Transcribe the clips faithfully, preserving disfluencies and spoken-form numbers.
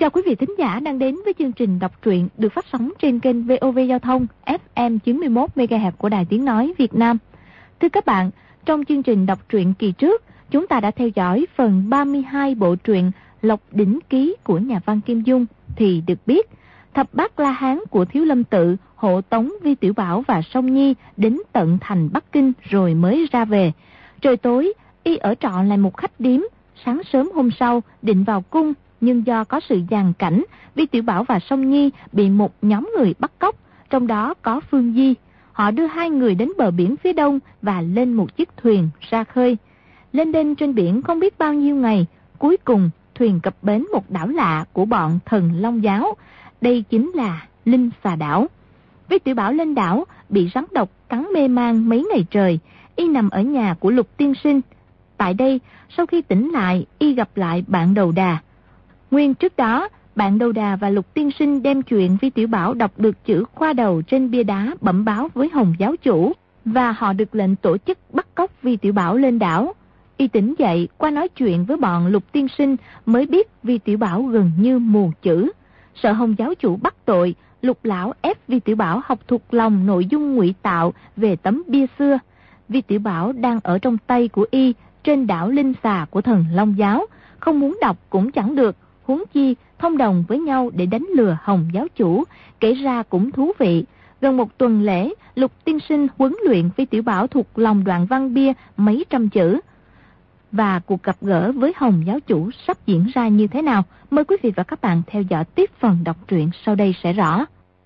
Chào quý vị thính giả đang đến với chương trình đọc truyện được phát sóng trên kênh vê o vê Giao thông ép em chín mươi mốt mê ga héc của Đài Tiếng Nói Việt Nam. Thưa các bạn, trong chương trình đọc truyện kỳ trước, chúng ta đã theo dõi phần ba mươi hai bộ truyện Lộc Đỉnh Ký của nhà văn Kim Dung, thì được biết thập bát La Hán của Thiếu Lâm Tự hộ tống Vi Tiểu Bảo và Song Nhi đến tận thành Bắc Kinh rồi mới ra về. Trời tối, y ở trọ lại một khách điếm. Sáng sớm hôm sau định vào cung, nhưng do có sự giằng cảnh, Vi Tiểu Bảo và Song Nhi bị một nhóm người bắt cóc, trong đó có Phương Di. Họ đưa hai người đến bờ biển phía đông và lên một chiếc thuyền ra khơi. Lên đên trên biển không biết bao nhiêu ngày, cuối cùng thuyền cập bến một đảo lạ của bọn Thần Long Giáo. Đây chính là Linh Xà Đảo. Vi Tiểu Bảo lên đảo bị rắn độc cắn mê man mấy ngày trời, y nằm ở nhà của Lục Tiên Sinh. Tại đây, sau khi tỉnh lại, y gặp lại bạn Đầu Đà. Nguyên trước đó, bạn Đầu Đà và Lục Tiên Sinh đem chuyện Vi Tiểu Bảo đọc được chữ khoa đầu trên bia đá bẩm báo với Hồng giáo chủ, và họ được lệnh tổ chức bắt cóc Vi Tiểu Bảo lên đảo. Y tỉnh dậy, qua nói chuyện với bọn Lục Tiên Sinh mới biết Vi Tiểu Bảo gần như mù chữ. Sợ Hồng giáo chủ bắt tội, Lục lão ép Vi Tiểu Bảo học thuộc lòng nội dung ngụy tạo về tấm bia xưa. Vi Tiểu Bảo đang ở trong tay của y trên đảo Linh Xà của Thần Long Giáo, không muốn đọc cũng chẳng được, huống chi thông đồng với nhau để đánh lừa Hồng giáo chủ, kể ra cũng thú vị. Gần một tuần lễ, Lục Tiên Sinh huấn luyện Vi Tiểu Bảo thuộc lòng đoạn văn bia mấy trăm chữ. Và cuộc gặp gỡ với Hồng giáo chủ sắp diễn ra như thế nào? Mời quý vị và các bạn theo dõi tiếp phần đọc truyện sau đây sẽ rõ.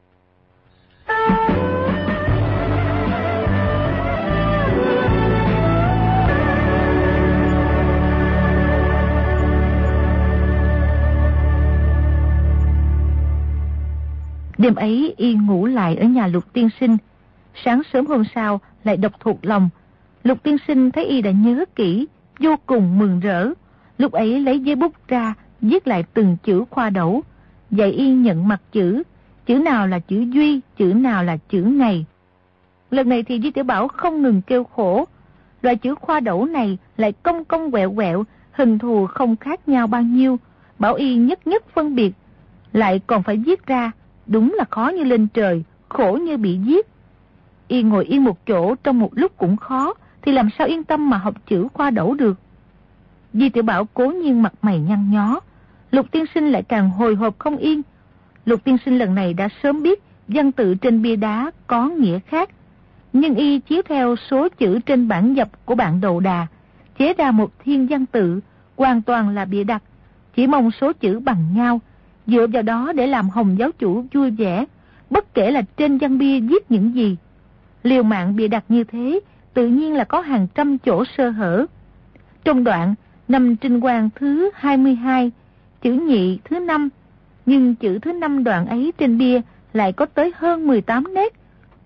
Đêm ấy y ngủ lại ở nhà Lục Tiên Sinh. Sáng sớm hôm sau lại đọc thuộc lòng. Lục Tiên Sinh thấy y đã nhớ kỹ, vô cùng mừng rỡ. Lúc ấy lấy giấy bút ra, viết lại từng chữ khoa đẩu, dạy y nhận mặt chữ, chữ nào là chữ duy, chữ nào là chữ ngày. Lần này thì Vi Tiểu Bảo không ngừng kêu khổ. Loại chữ khoa đẩu này lại cong cong quẹo quẹo, hình thù không khác nhau bao nhiêu, bảo y nhất nhất phân biệt, lại còn phải viết ra, đúng là khó như lên trời, khổ như bị giết. Y ngồi yên một chỗ trong một lúc cũng khó, thì làm sao yên tâm mà học chữ khoa đẩu được. Vi Tiểu Bảo cố nhiên mặt mày nhăn nhó, Lục Tiên Sinh lại càng hồi hộp không yên. Lục Tiên Sinh lần này đã sớm biết văn tự trên bia đá có nghĩa khác, nhưng y chiếu theo số chữ trên bản dập của bạn Đầu Đà, chế ra một thiên văn tự, hoàn toàn là bịa đặt, chỉ mong số chữ bằng nhau, dựa vào đó để làm Hồng giáo chủ vui vẻ, bất kể là trên văn bia viết những gì. Liều mạng bịa đặt như thế, tự nhiên là có hàng trăm chỗ sơ hở. Trong đoạn năm Trinh Quang thứ hai mươi hai, chữ nhị thứ năm, nhưng chữ thứ năm đoạn ấy trên bia lại có tới hơn mười tám nét.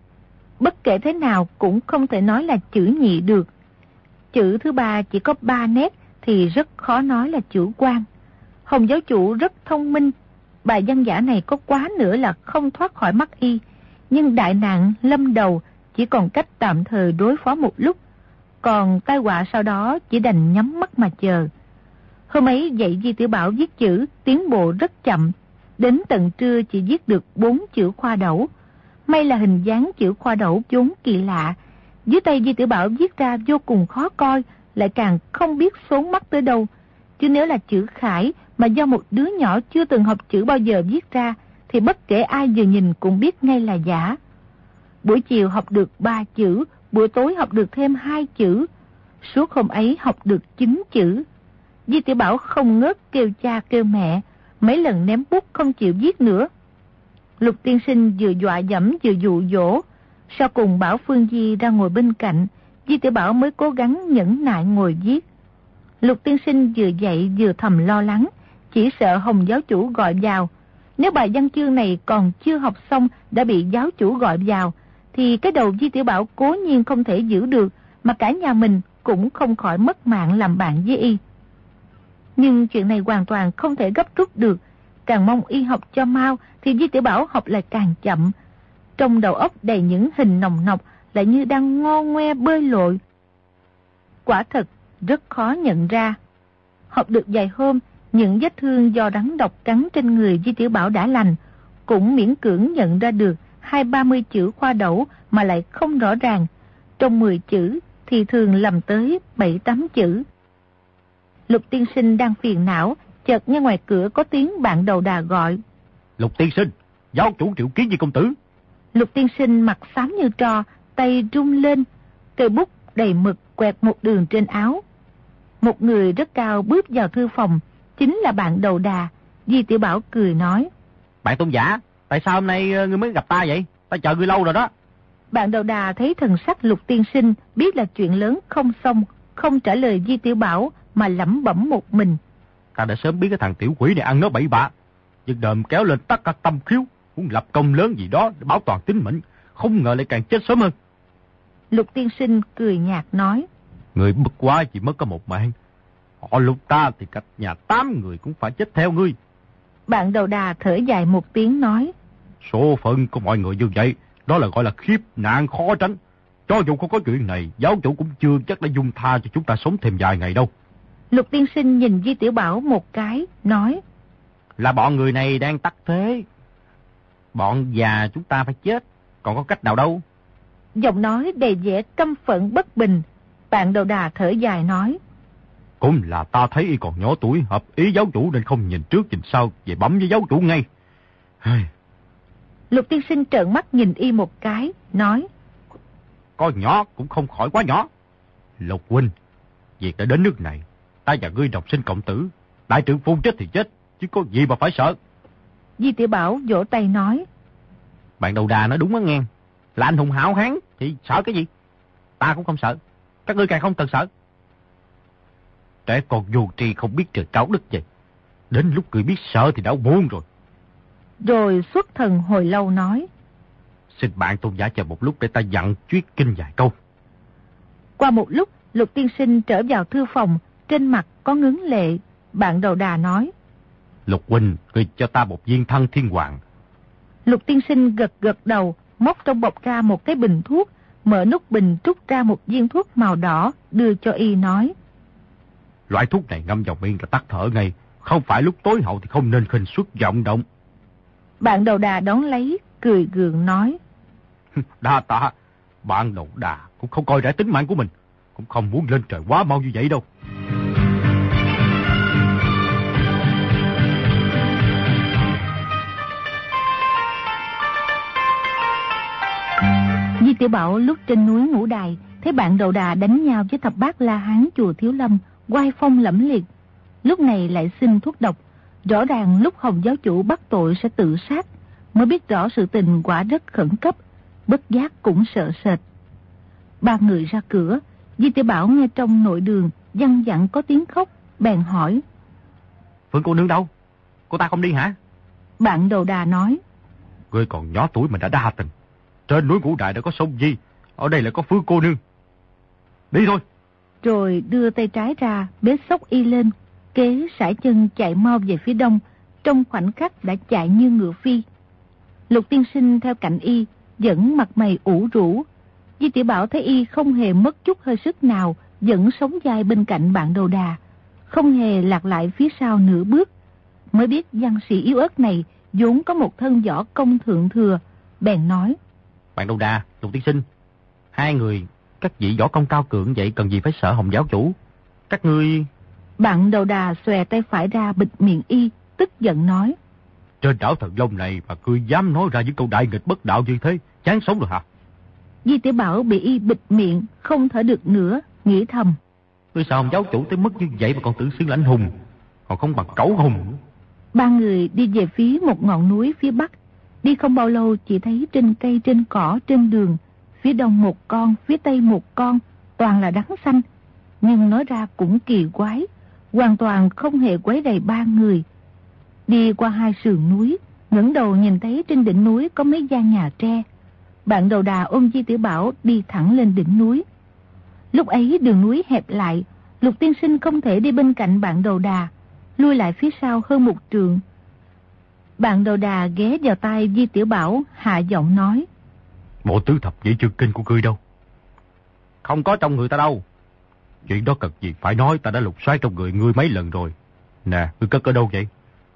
Bất kể thế nào cũng không thể nói là chữ nhị được. Chữ thứ ba chỉ có ba nét thì rất khó nói là chữ quan. Hồng giáo chủ rất thông minh, bài văn giả này có quá nữa là không thoát khỏi mắt y, nhưng đại nạn lâm đầu, chỉ còn cách tạm thời đối phó một lúc, còn tai họa sau đó chỉ đành nhắm mắt mà chờ. Hôm ấy dạy Vi Tiểu Bảo viết chữ, tiến bộ rất chậm, đến tận trưa chỉ viết được bốn chữ khoa đẩu. May là hình dáng chữ khoa đẩu vốn kỳ lạ, dưới tay Vi Tiểu Bảo viết ra vô cùng khó coi, lại càng không biết xốn mắt tới đâu. Chứ nếu là chữ khải mà do một đứa nhỏ chưa từng học chữ bao giờ viết ra, thì bất kể ai vừa nhìn cũng biết ngay là giả. Buổi chiều học được ba chữ, buổi tối học được thêm hai chữ. Suốt hôm ấy học được chín chữ. Vi Tiểu Bảo không ngớt kêu cha kêu mẹ, mấy lần ném bút không chịu viết nữa. Lục Tiên Sinh vừa dọa dẫm vừa dụ dỗ, sau cùng bảo Phương Di ra ngồi bên cạnh, Vi Tiểu Bảo mới cố gắng nhẫn nại ngồi viết. Lục Tiên Sinh vừa dậy vừa thầm lo lắng, chỉ sợ Hồng giáo chủ gọi vào. Nếu bài văn chương này còn chưa học xong đã bị giáo chủ gọi vào, thì cái đầu Vi Tiểu Bảo cố nhiên không thể giữ được, mà cả nhà mình cũng không khỏi mất mạng làm bạn với y. Nhưng chuyện này hoàn toàn không thể gấp rút được, càng mong y học cho mau thì Vi Tiểu Bảo học lại càng chậm. Trong đầu óc đầy những hình nồng nọc, lại như đang ngo ngoe bơi lội. Quả thật rất khó nhận ra. Học được vài hôm, Những vết thương do rắn độc cắn trên người Di Tiểu Bảo đã lành, cũng miễn cưỡng nhận ra được hai ba mươi chữ khoa đẩu mà lại không rõ ràng. Trong mười chữ thì thường lầm tới bảy tám chữ. Lục tiên sinh đang phiền não, chợt nghe ngoài cửa có tiếng bạn đầu đà gọi. Lục tiên sinh, giáo chủ triệu kiến với công tử. Lục tiên sinh mặt xám như tro, tay rung lên, cây bút đầy mực quẹt một đường trên áo. Một người rất cao bước vào thư phòng, chính là bạn đầu đà. Di Tiểu Bảo cười nói. Bạn tôn giả, tại sao hôm nay ngươi mới gặp ta vậy? Ta chờ ngươi lâu rồi đó. Bạn đầu đà thấy thần sắc Lục tiên sinh, biết là chuyện lớn không xong, không trả lời Di Tiểu Bảo mà lẩm bẩm một mình. Ta đã sớm biết cái thằng tiểu quỷ này ăn nói bậy bạ, giật đờm kéo lên tất cả tâm khiếu, muốn lập công lớn gì đó để bảo toàn tính mệnh, không ngờ lại càng chết sớm hơn. Lục tiên sinh cười nhạt nói. Người bất quá chỉ mất có một mạng, họ Lục ta thì cả nhà tám người cũng phải chết theo ngươi. Bạn đầu đà thở dài một tiếng nói. Số phận của mọi người như vậy, đó là gọi là khiếp nạn khó tránh. Cho dù không có chuyện này, giáo chủ cũng chưa chắc đã dung tha cho chúng ta sống thêm vài ngày đâu. Lục tiên sinh nhìn Di Tiểu Bảo một cái, nói. Là bọn người này đang tắc thế. Bọn già chúng ta phải chết, còn có cách nào đâu. Giọng nói đầy vẻ căm phẫn bất bình. Bạn đầu đà thở dài nói. Cũng là ta thấy y còn nhỏ tuổi, hợp ý giáo chủ nên không nhìn trước nhìn sau, về bấm với giáo chủ ngay. Lục tiên sinh trợn mắt nhìn y một cái, nói. Có nhỏ cũng không khỏi quá nhỏ. Lục huynh, việc đã đến nước này, ta và ngươi đồng sinh cộng tử, đại trưởng phu chết thì chết, chứ có gì mà phải sợ. Di Tiểu Bảo vỗ tay nói. Bạn đầu đà nói đúng á nghe, là anh hùng hảo hán, thì sợ cái gì? Ta cũng không sợ, các ngươi càng không cần sợ. Trẻ con vô tri không biết trời cao đất dày, đến lúc người biết sợ thì đã muộn rồi. Rồi xuất thần hồi lâu nói. Xin bạn tôn giả chờ một lúc để ta dặn chuyết kinh vài câu. Qua một lúc, Lục tiên sinh trở vào thư phòng, trên mặt có ngấn lệ. Bạn đầu đà nói. Lục huynh, ngươi cho ta một viên thân thiên hoàng. Lục tiên sinh gật gật đầu, móc trong bọc ra một cái bình thuốc, mở nút bình trút ra một viên thuốc màu đỏ, đưa cho y nói. Loại thuốc này ngâm vào miệng là tắt thở ngay, không phải lúc tối hậu thì không nên khinh suất vọng động. Bạn đầu đà đón lấy, cười gượng nói. Đa tạ, bạn đầu đà cũng không coi rẻ tính mạng của mình, cũng không muốn lên trời quá mau như vậy đâu. Di Tiểu Bảo lúc trên núi Ngũ Đài, thấy bạn đầu đà đánh nhau với thập bát La Hán chùa Thiếu Lâm, oai phong lẫm liệt. Lúc này lại xin thuốc độc, rõ ràng lúc Hồng giáo chủ bắt tội sẽ tự sát, mới biết rõ sự tình quả rất khẩn cấp, bất giác cũng sợ sệt. Ba người ra cửa, Di Tiểu Bảo nghe trong nội đường văng vẳng có tiếng khóc, bèn hỏi. Phương cô nương đâu? Cô ta không đi hả? Bạn đầu đà nói. Ngươi còn nhỏ tuổi mà đã đa tình. Trên núi Ngũ Đại đã có sông Di, ở đây lại có Phương cô nương. Đi thôi. Rồi đưa tay trái ra, bế xốc y lên, kế sải chân chạy mau về phía đông, trong khoảnh khắc đã chạy như ngựa phi. Lục tiên sinh theo cạnh y, vẫn mặt mày ủ rũ. Di Tiểu Bảo thấy y không hề mất chút hơi sức nào, vẫn sống dai bên cạnh bạn đầu đà, không hề lạc lại phía sau nửa bước. Mới biết văn sĩ yếu ớt này vốn có một thân võ công thượng thừa, bèn nói. Bạn đầu đà, Lục tiên sinh, hai người các vị võ công cao cường vậy cần gì phải sợ Hồng giáo chủ? Các ngươi... Bạn đầu đà xòe tay phải ra bịt miệng y, tức giận nói. Trên đảo Thần Long này mà ngươi dám nói ra những câu đại nghịch bất đạo như thế, chán sống rồi hả? Di Tiểu Bảo bị y bịt miệng, không thở được nữa, nghĩ thầm. Ngươi sao Hồng giáo chủ tới mức như vậy mà còn tự xưng là anh hùng, còn không bằng cẩu hùng. Ba người đi về phía một ngọn núi phía bắc. Đi không bao lâu chỉ thấy trên cây trên cỏ trên đường, phía đông một con, phía tây một con, toàn là rắn xanh. Nhưng nói ra cũng kỳ quái, hoàn toàn không hề quấy rầy ba người. Đi qua hai sườn núi, ngẩng đầu nhìn thấy trên đỉnh núi có mấy gian nhà tre. Bạn đầu đà ôm Di Tiểu Bảo đi thẳng lên đỉnh núi. Lúc ấy đường núi hẹp lại, Lục tiên sinh không thể đi bên cạnh bạn đầu đà, lui lại phía sau hơn một trượng. Bạn đầu đà ghé vào tai Di Tiểu Bảo, hạ giọng nói. Bộ tứ thập nhị chương kinh của ngươi đâu? Không có trong người ta đâu. Chuyện đó cần gì phải nói, ta đã lục soát trong người ngươi mấy lần rồi. Nè, ngươi cất ở đâu vậy?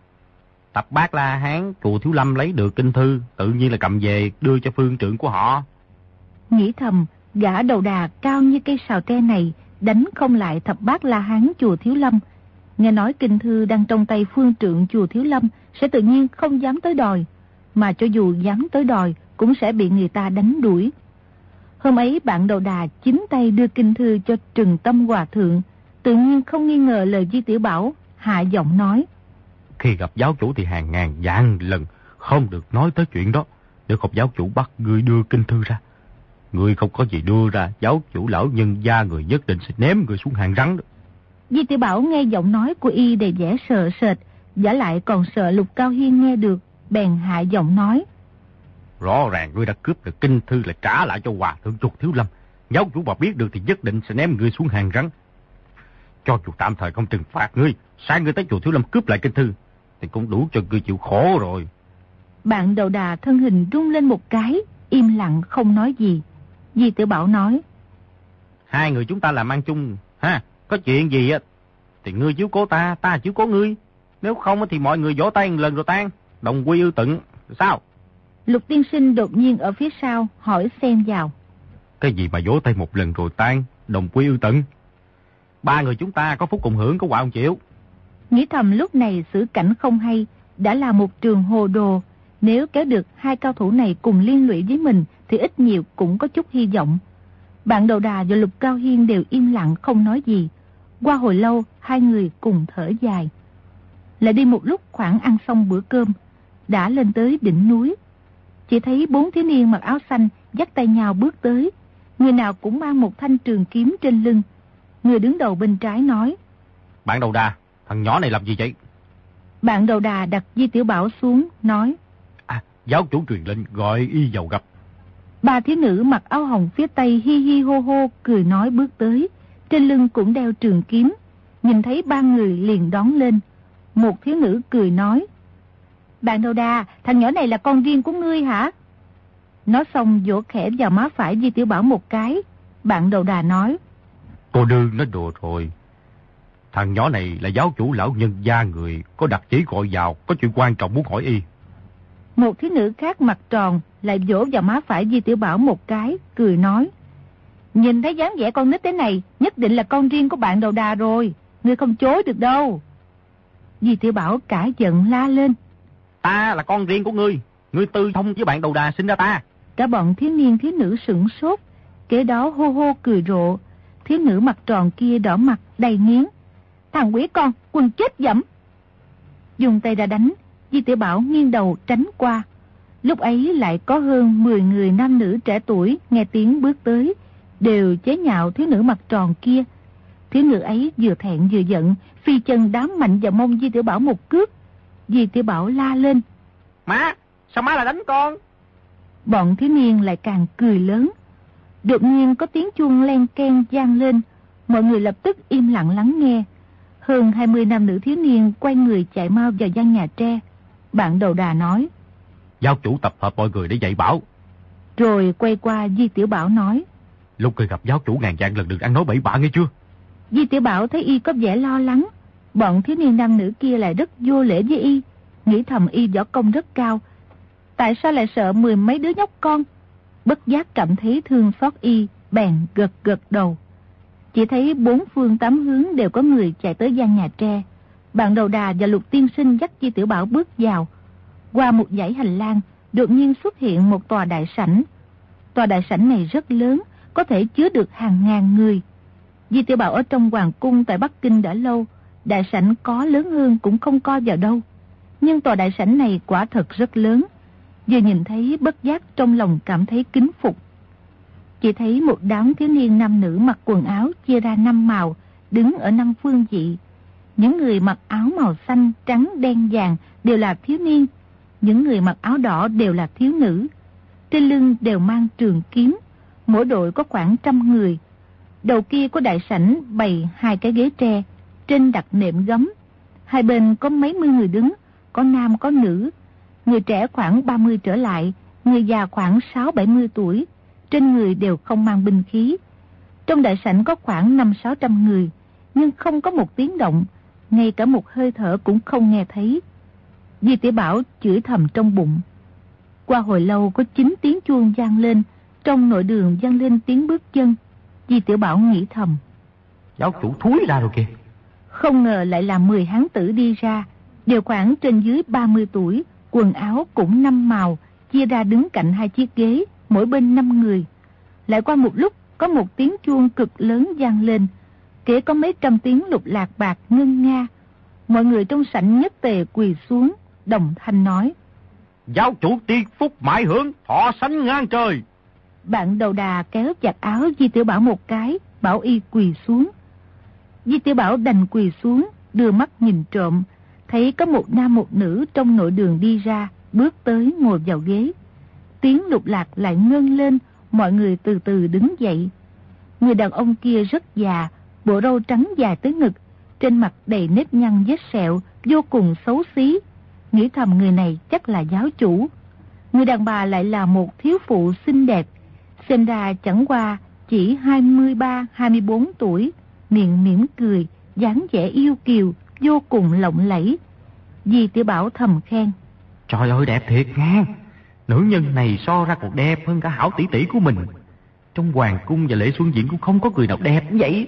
Tập Bát La Hán chùa Thiếu Lâm lấy được kinh thư, tự nhiên là cầm về đưa cho phương trưởng của họ. Nghĩ thầm, gã đầu đà cao như cây sào tre này đánh không lại Thập Bát La Hán chùa Thiếu Lâm. Nghe nói kinh thư đang trong tay phương trượng chùa Thiếu Lâm sẽ tự nhiên không dám tới đòi, mà cho dù dám tới đòi cũng sẽ bị người ta đánh đuổi. Hôm ấy bạn đầu đà chính tay đưa kinh thư cho Trừng Tâm Hòa Thượng, tự nhiên không nghi ngờ lời Di Tiểu Bảo, hạ giọng nói: Khi gặp giáo chủ thì hàng ngàn vạn lần không được nói tới chuyện đó. Nếu không giáo chủ bắt ngươi đưa kinh thư ra, ngươi không có gì đưa ra, giáo chủ lão nhân gia người nhất định sẽ ném ngươi xuống hàng rắn đó. Di Tiểu Bảo nghe giọng nói của y đầy vẻ sợ sệt, giả lại còn sợ Lục Cao Hiên nghe được, bèn hạ giọng nói: Rõ ràng ngươi đã cướp được kinh thư là trả lại cho Hòa Thượng chùa Thiếu Lâm. Giáo chủ mà biết được thì nhất định sẽ ném ngươi xuống hàng rắn. Cho dù tạm thời không trừng phạt ngươi, sai ngươi tới chùa Thiếu Lâm cướp lại kinh thư thì cũng đủ cho ngươi chịu khổ rồi. Bạn đầu đà thân hình rung lên một cái, im lặng không nói gì. Di Tiểu Bảo nói: Hai người chúng ta làm ăn chung, ha, có chuyện gì á thì ngươi chiếu cố ta, ta chiếu cố ngươi. Nếu không thì mọi người vỗ tay một lần rồi tan, đồng quy ư tận. Sao? Lục tiên sinh đột nhiên ở phía sau hỏi xen vào: Cái gì mà vỗ tay một lần rồi tan, đồng quy ư tận? Ba người chúng ta có phúc cùng hưởng, có quả không chịu? Nghĩ thầm lúc này xử cảnh không hay, đã là một trường hồ đồ. Nếu kéo được hai cao thủ này cùng liên lụy với mình thì ít nhiều cũng có chút hy vọng. Bạn đầu đà và Lục Cao Hiên đều im lặng không nói gì. Qua hồi lâu hai người cùng thở dài. Lại đi một lúc khoảng ăn xong bữa cơm, đã lên tới đỉnh núi. Chỉ thấy bốn thiếu niên mặc áo xanh dắt tay nhau bước tới, người nào cũng mang một thanh trường kiếm trên lưng. Người đứng đầu bên trái nói: Bạn đầu đà, thằng nhỏ này làm gì vậy? Bạn đầu đà đặt Di Tiểu Bảo xuống, nói: À, giáo chủ truyền lệnh gọi y vào gặp. Ba thiếu nữ mặc áo hồng phía tây hi hi hô hô cười nói bước tới, trên lưng cũng đeo trường kiếm. Nhìn thấy ba người liền đón lên. Một thiếu nữ cười nói: Bạn đầu đà, thằng nhỏ này là con riêng của ngươi hả? Nói xong vỗ khẽ vào má phải Di Tiểu Bảo một cái. Bạn đầu đà nói: Cô đương nói đùa rồi. Thằng nhỏ này là giáo chủ lão nhân gia người, có đặc chỉ gọi vào, có chuyện quan trọng muốn hỏi y. Một thiếu nữ khác mặt tròn lại vỗ vào má phải Di Tiểu Bảo một cái, cười nói: Nhìn thấy dáng vẻ con nít thế này, nhất định là con riêng của bạn đầu đà rồi, ngươi không chối được đâu. Di Tiểu Bảo cả giận la lên: Ta là con riêng của ngươi, ngươi tư thông với bạn đầu đà sinh ra ta. Cả bọn thiếu niên thiếu nữ sửng sốt, kế đó hô hô cười rộ. Thiếu nữ mặt tròn kia đỏ mặt đầy nghiến: Thằng quỷ con, quần chết dẫm! Dùng tay ra đánh. Di Tiểu Bảo nghiêng đầu tránh qua. Lúc ấy lại có hơn mười người nam nữ trẻ tuổi nghe tiếng bước tới, đều chế nhạo thiếu nữ mặt tròn kia. Thiếu nữ ấy vừa thẹn vừa giận, phi chân đám mạnh vào mông Di Tiểu Bảo một cước. Di Tiểu Bảo la lên: Má, sao má lại đánh con? Bọn thiếu niên lại càng cười lớn. Đột nhiên có tiếng chuông len keng vang lên, mọi người lập tức im lặng lắng nghe. Hơn hai mươi nam nữ thiếu niên quay người chạy mau vào gian nhà tre. Bạn đầu đà nói: Giáo chủ tập hợp mọi người để dạy bảo. Rồi quay qua Di Tiểu Bảo nói: Lúc người gặp giáo chủ ngàn vạn lần đừng ăn nói bậy bạ nghe chưa? Di Tiểu Bảo thấy y có vẻ lo lắng. Bọn thiếu niên nam nữ kia lại rất vô lễ với y, nghĩ thầm y võ công rất cao, tại sao lại sợ mười mấy đứa nhóc con. Bất giác cảm thấy thương xót y, bèn gật gật đầu. Chỉ thấy bốn phương tám hướng đều có người chạy tới gian nhà tre. Bạn đầu đà và Lục tiên sinh dắt Di Tiểu Bảo bước vào. Qua một dãy hành lang, đột nhiên xuất hiện một tòa đại sảnh. Tòa đại sảnh này rất lớn, có thể chứa được hàng ngàn người. Di Tiểu Bảo ở trong hoàng cung tại Bắc Kinh đã lâu, đại sảnh có lớn hơn cũng không coi vào đâu. Nhưng tòa đại sảnh này quả thật rất lớn. Vừa nhìn thấy bất giác trong lòng cảm thấy kính phục. Chỉ thấy một đám thiếu niên nam nữ mặc quần áo chia ra năm màu, đứng ở năm phương vị. Những người mặc áo màu xanh, trắng, đen, vàng đều là thiếu niên. Những người mặc áo đỏ đều là thiếu nữ. Trên lưng đều mang trường kiếm. Mỗi đội có khoảng trăm người. Đầu kia có đại sảnh bày hai cái ghế tre, trên đặt nệm gấm. Hai bên có mấy mươi người đứng, có nam có nữ. Người trẻ khoảng ba mươi trở lại, người già khoảng sáu bảy mươi tuổi. Trên người đều không mang binh khí. Trong đại sảnh có khoảng năm sáu trăm người, nhưng không có một tiếng động. ngay cả một hơi thở cũng không nghe thấy. Di Tiểu Bảo chửi thầm trong bụng. Qua hồi lâu có chín tiếng chuông vang lên, trong nội đường vang lên tiếng bước chân. Di Tiểu Bảo nghĩ thầm, giáo chủ thúi ra rồi kìa. Không ngờ lại là mười hán tử đi ra, đều khoảng trên dưới ba mươi tuổi, quần áo cũng năm màu, chia ra đứng cạnh hai chiếc ghế, mỗi bên năm người. Lại qua một lúc, có một tiếng chuông cực lớn vang lên, kể có mấy trăm tiếng lục lạc bạc ngân nga. Mọi người trong sảnh nhất tề quỳ xuống, đồng thanh nói, giáo chủ tiên phúc mãi hưởng, thọ sánh ngang trời. Bạn đầu đà kéo chặt áo Di Tiểu Bảo một cái, bảo y quỳ xuống. Di Tiểu Bảo đành quỳ xuống, đưa mắt nhìn trộm, thấy có một nam một nữ trong nội đường đi ra, bước tới ngồi vào ghế. Tiếng lục lạc lại ngân lên, mọi người từ từ đứng dậy. Người đàn ông kia rất già, bộ râu trắng dài tới ngực, trên mặt đầy nếp nhăn vết sẹo, vô cùng xấu xí. Nghĩ thầm người này chắc là giáo chủ. Người đàn bà lại là một thiếu phụ xinh đẹp, xem ra chẳng qua chỉ hai mươi ba hai mươi bốn tuổi, miệng mỉm cười, dáng vẻ yêu kiều, vô cùng lộng lẫy. Di Tiểu Bảo thầm khen, trời ơi đẹp thiệt nha, nữ nhân này so ra còn đẹp hơn cả hảo tỷ tỷ của mình. Trong hoàng cung và lễ xuân diễn cũng không có người nào đẹp như vậy.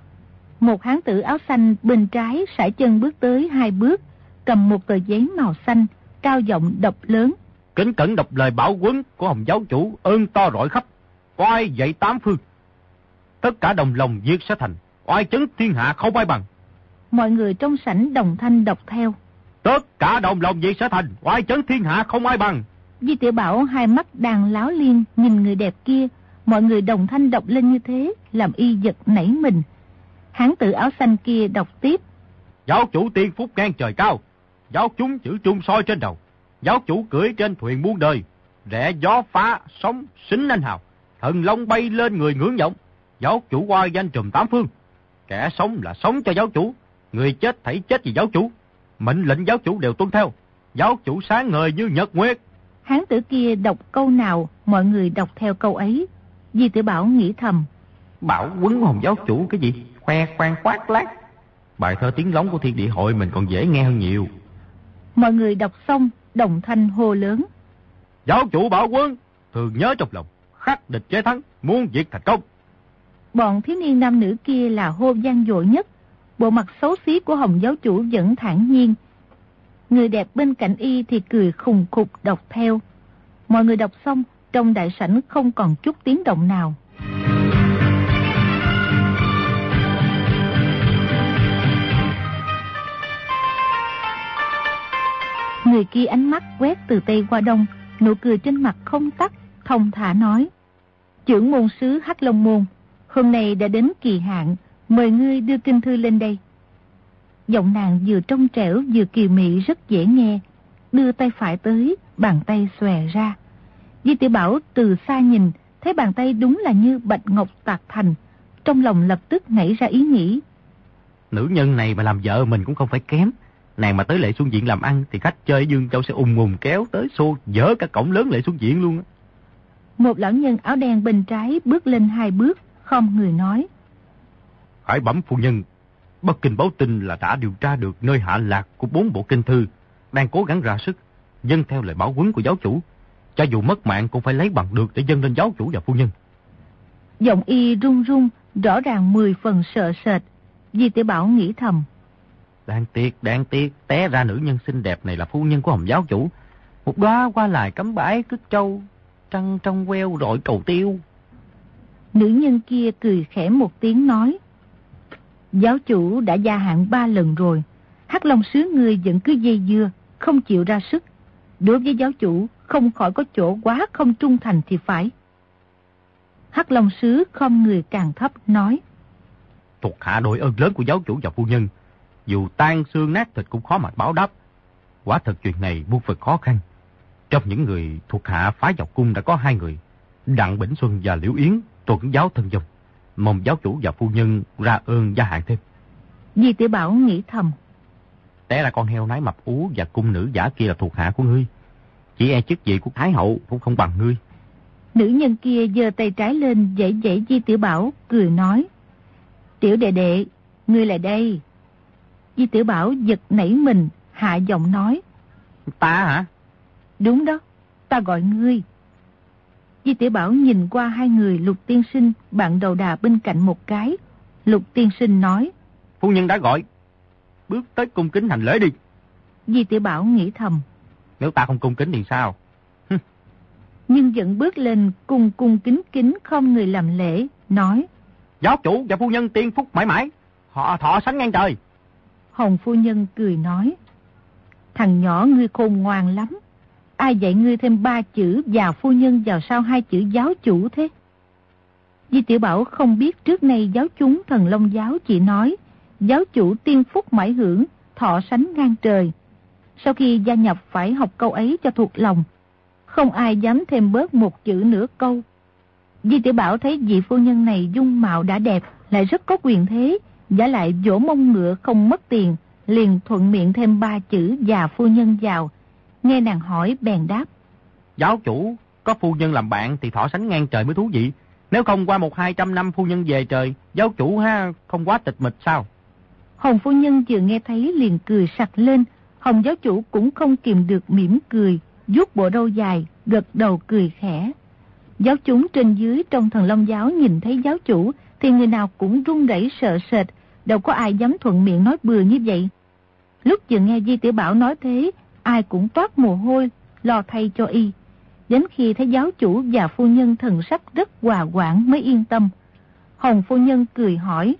Một hán tử áo xanh bên trái sải chân bước tới hai bước, cầm một tờ giấy màu xanh, cao giọng đọc lớn, kính cẩn đọc lời bảo huấn của Hồng giáo chủ, ơn to rọi khắp, oai dậy tám phương, tất cả đồng lòng diệt sẽ thành, oai chấn thiên hạ không ai bằng. Mọi người trong sảnh đồng thanh đọc theo, tất cả đồng lòng diệt sẽ thành, oai chấn thiên hạ không ai bằng. Di Tiểu Bảo hai mắt đang láo liên nhìn người đẹp kia, mọi người đồng thanh đọc lên như thế, làm y giật nảy mình. Hán tử áo xanh kia đọc tiếp, giáo chủ tiên phúc ngang trời cao, giáo chúng chữ chung soi trên đầu, giáo chủ cưỡi trên thuyền muôn đời, rẽ gió phá sóng xính anh hào, thần long bay lên người ngưỡng vọng, giáo chủ oai danh trùm tám phương, kẻ sống là sống cho giáo chủ, người chết thảy chết vì giáo chủ, mệnh lệnh giáo chủ đều tuân theo, giáo chủ sáng ngời như nhật nguyệt. Hán tử kia đọc câu nào, mọi người đọc theo câu ấy. Di Tiểu Bảo nghĩ thầm, bảo huấn Hồng giáo chủ cái gì, khoe khoang khoác lác, bài thơ tiếng lóng của thiên địa hội mình còn dễ nghe hơn nhiều. Mọi người đọc xong, đồng thanh hô lớn, giáo chủ bảo huấn, thường nhớ trong lòng, khắc địch chế thắng, muốn diệt thành công. Bọn thiếu niên nam nữ kia là hô vang dội nhất, bộ mặt xấu xí của Hồng giáo chủ vẫn thản nhiên. Người đẹp bên cạnh y thì cười khùng khục đọc theo. Mọi người đọc xong, trong đại sảnh không còn chút tiếng động nào. Người kia ánh mắt quét từ Tây qua Đông, nụ cười trên mặt không tắt, thông thả nói, trưởng môn sứ Hắc Long Môn, hôm nay đã đến kỳ hạn, mời ngươi đưa kinh thư lên đây. Giọng nàng vừa trong trẻo vừa kiều mị rất dễ nghe, đưa tay phải tới, bàn tay xòe ra. Di Tiểu Bảo từ xa nhìn, thấy bàn tay đúng là như bạch ngọc tạc thành, trong lòng lập tức nảy ra ý nghĩ, nữ nhân này mà làm vợ mình cũng không phải kém, nàng mà tới lễ xuân diễn làm ăn thì khách chơi Dương Châu sẽ ùn ùn kéo tới xô dỡ cả cổng lớn lễ xuân diễn luôn. Một lão nhân áo đen bên trái bước lên hai bước, khom người nói, Khải bẩm phu nhân, Bắc Kinh báo tin là đã điều tra được nơi hạ lạc của bốn bộ kinh thư, đang cố gắng ra sức dâng theo lời bảo huấn của giáo chủ, cho dù mất mạng cũng phải lấy bằng được để dâng lên giáo chủ và phu nhân. Giọng y run run, rõ ràng mười phần sợ sệt. Di Tiểu Bảo nghĩ thầm, đáng tiếc, đáng tiếc, té ra nữ nhân xinh đẹp này là phu nhân của Hồng giáo chủ. Một đóa hoa lại cắm bãi cứt châu, trăng trong queo rọi cầu tiêu. Nữ nhân kia cười khẽ một tiếng nói, giáo chủ đã gia hạn ba lần rồi, Hắc Long sứ ngươi vẫn cứ dây dưa, không chịu ra sức. Đối với giáo chủ, không khỏi có chỗ quá không trung thành thì phải. Hắc Long sứ khom người càng thấp nói, thuộc hạ đội ơn lớn của giáo chủ và phu nhân, dù tan xương nát thịt cũng khó mà báo đáp. Quả thật chuyện này muôn phần khó khăn. Trong những người thuộc hạ phái vào cung đã có hai người, Đặng Bỉnh Xuân và Liễu Yến tuần giáo thân dòng, mong giáo chủ và phu nhân ra ơn gia hạn thêm. Di Tiểu Bảo nghĩ thầm, té là con heo nái mập ú và cung nữ giả kia là thuộc hạ của ngươi, chỉ e chức vị của thái hậu cũng không bằng ngươi. Nữ nhân kia giơ tay trái lên dãy dãy Di Tiểu Bảo, cười nói, tiểu đệ đệ, ngươi lại đây. Di Tiểu Bảo giật nảy mình, hạ giọng nói. Ta hả? Đúng đó, ta gọi ngươi. Di Tiểu Bảo nhìn qua hai người Lục tiên sinh, bạn đầu đà bên cạnh một cái. Lục tiên sinh nói. Phu nhân đã gọi, bước tới cung kính hành lễ đi. Di Tiểu Bảo nghĩ thầm. Nếu ta không cung kính thì sao? Nhưng vẫn bước lên cung cung kính kính không người làm lễ, nói. Giáo chủ và phu nhân tiên phúc mãi mãi, họ thọ sánh ngang trời. Hồng phu nhân cười nói. Thằng nhỏ ngươi khôn ngoan lắm. Ai dạy ngươi thêm ba chữ già phu nhân vào sau hai chữ giáo chủ thế? Di Tiểu Bảo không biết trước nay giáo chúng Thần Long giáo chỉ nói giáo chủ tiên phúc mãi hưởng, thọ sánh ngang trời. Sau khi gia nhập phải học câu ấy cho thuộc lòng, không ai dám thêm bớt một chữ nửa câu. Di Tiểu Bảo thấy vị phu nhân này dung mạo đã đẹp, lại rất có quyền thế, giả lại vỗ mông ngựa không mất tiền, liền thuận miệng thêm ba chữ già phu nhân vào. Nghe nàng hỏi bèn đáp. Giáo chủ có phu nhân làm bạn thì thọ sánh ngang trời mới thú vị. Nếu không qua một hai trăm năm phu nhân về trời, giáo chủ ha không quá tịch mịch sao? Hồng phu nhân vừa nghe thấy liền cười sặc lên. Hồng giáo chủ cũng không kìm được mỉm cười, vuốt bộ râu dài, gật đầu cười khẽ. Giáo chúng trên dưới trong Thần Long giáo nhìn thấy giáo chủ thì người nào cũng run rẩy sợ sệt, đâu có ai dám thuận miệng nói bừa như vậy. Lúc vừa nghe Di Tiểu Bảo nói thế, ai cũng toát mồ hôi, lo thay cho y. Đến khi thấy giáo chủ và phu nhân thần sắc rất hòa quảng mới yên tâm. Hồng phu nhân cười hỏi.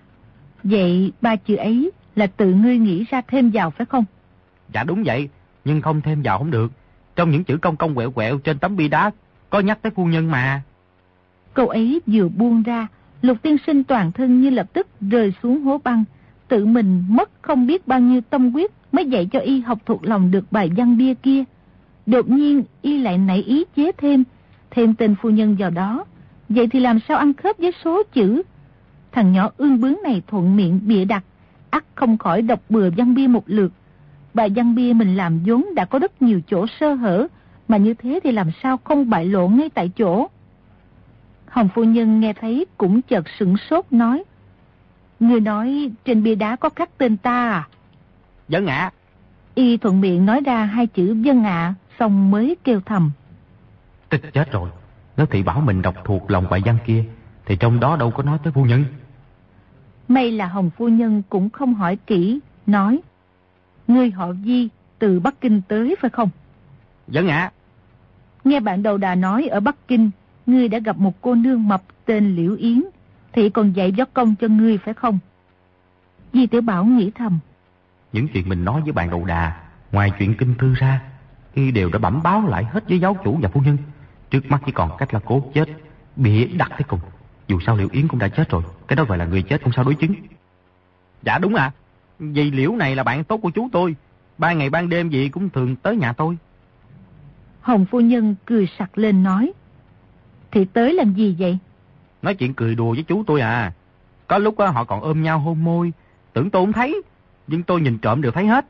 Vậy ba chữ ấy là tự ngươi nghĩ ra thêm vào phải không? Dạ đúng vậy, nhưng không thêm vào không được. Trong những chữ cong cong quẹo quẹo trên tấm bia đá có nhắc tới phu nhân mà. Câu ấy vừa buông ra, Lục tiên sinh toàn thân như lập tức rơi xuống hố băng. Tự mình mất không biết bao nhiêu tâm huyết mới dạy cho y học thuộc lòng được bài văn bia kia. Đột nhiên y lại nảy ý chế thêm, thêm tên phu nhân vào đó. Vậy thì làm sao ăn khớp với số chữ? Thằng nhỏ ương bướng này thuận miệng bịa đặt, ắt không khỏi đọc bừa văn bia một lượt. Bài văn bia mình làm vốn đã có rất nhiều chỗ sơ hở, mà như thế thì làm sao không bại lộ ngay tại chỗ. Hồng phu nhân nghe thấy cũng chợt sửng sốt nói. Người nói trên bia đá có khắc tên ta à? Vâng ạ. Y thuận miệng nói ra hai chữ vâng ạ, xong mới kêu thầm. Tức chết rồi, nếu thị bảo mình đọc thuộc lòng bài văn kia thì trong đó đâu có nói tới phu nhân. May là Hồng phu nhân cũng không hỏi kỹ, nói. Ngươi họ Di, từ Bắc Kinh tới phải không? Vâng ạ. Nghe bạn đầu đà nói ở Bắc Kinh, ngươi đã gặp một cô nương mập tên Liễu Yến, thì còn dạy võ công cho ngươi phải không? Di Tiểu Bảo nghĩ thầm. Những chuyện mình nói với bạn đầu đà, ngoài chuyện kinh thư ra, y đều đã bẩm báo lại hết với giáo chủ và phu nhân. Trước mắt chỉ còn cách là cố chết, bịa đặt tới cùng. Dù sao Liễu Yến cũng đã chết rồi, cái đó gọi là người chết không sao đối chứng. Dạ đúng ạ. À. Vì Liễu này là bạn tốt của chú tôi, ba ngày ban đêm gì cũng thường tới nhà tôi. Hồng phu nhân cười sặc lên nói. Thì tới làm gì vậy? Nói chuyện cười đùa với chú tôi à. Có lúc đó, họ còn ôm nhau hôn môi. Tưởng tôi không thấy, nhưng tôi nhìn trộm đều thấy hết.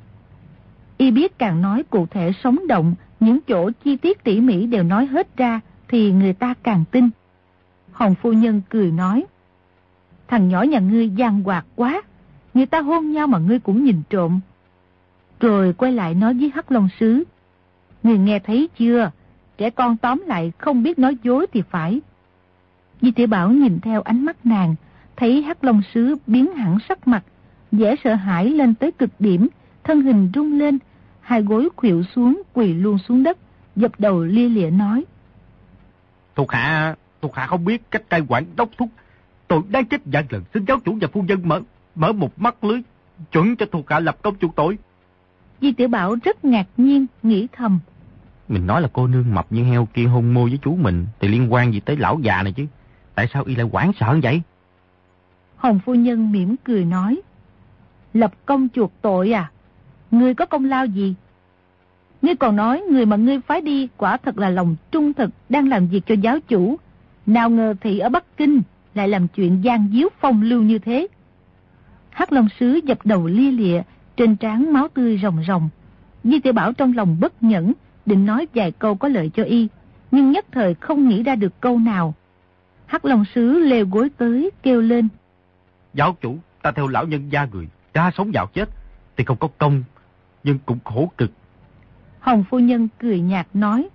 Y biết càng nói cụ thể sống động, những chỗ chi tiết tỉ mỉ đều nói hết ra, thì người ta càng tin. Hồng phu nhân cười nói. Thằng nhỏ nhà ngươi gian hoạt quá, người ta hôn nhau mà ngươi cũng nhìn trộm. Rồi quay lại nói với Hắc Long Sứ. Ngươi nghe thấy chưa? Trẻ con tóm lại không biết nói dối thì phải. Di Tiểu Bảo nhìn theo ánh mắt nàng, thấy Hắc Long Sứ biến hẳn sắc mặt, vẻ sợ hãi lên tới cực điểm, thân hình rung lên, hai gối khuỵu xuống, quỳ luôn xuống đất, dập đầu lia lịa nói. Thuộc hạ, thuộc hạ không biết cách cai quản đốc thúc. Tôi đang chết vạn lần, xin giáo chủ và phu nhân mở mở một mắt lưới, chuẩn cho thuộc hạ lập công chuộc tội. Di Tiểu Bảo rất ngạc nhiên, nghĩ thầm. Mình nói là cô nương mập như heo kia hôn môi với chú mình thì liên quan gì tới lão già này chứ? Tại sao y lại hoảng sợ vậy? Hồng phu nhân mỉm cười nói. Lập công chuộc tội à? Ngươi có công lao gì? Ngươi còn nói người mà ngươi phái đi quả thật là lòng trung thực, đang làm việc cho giáo chủ. Nào ngờ thị ở Bắc Kinh lại làm chuyện gian díu phong lưu như thế. Hắc Long Sứ dập đầu lia lịa, trên trán máu tươi ròng ròng. Di Tiểu Bảo trong lòng bất nhẫn, định nói vài câu có lợi cho y, nhưng nhất thời không nghĩ ra được câu nào. Hắc Long Sứ leo gối tới kêu lên. Giáo chủ, ta theo lão nhân gia người, cha sống vào chết thì không có công, nhưng cũng khổ cực. Hồng phu nhân cười nhạt nói,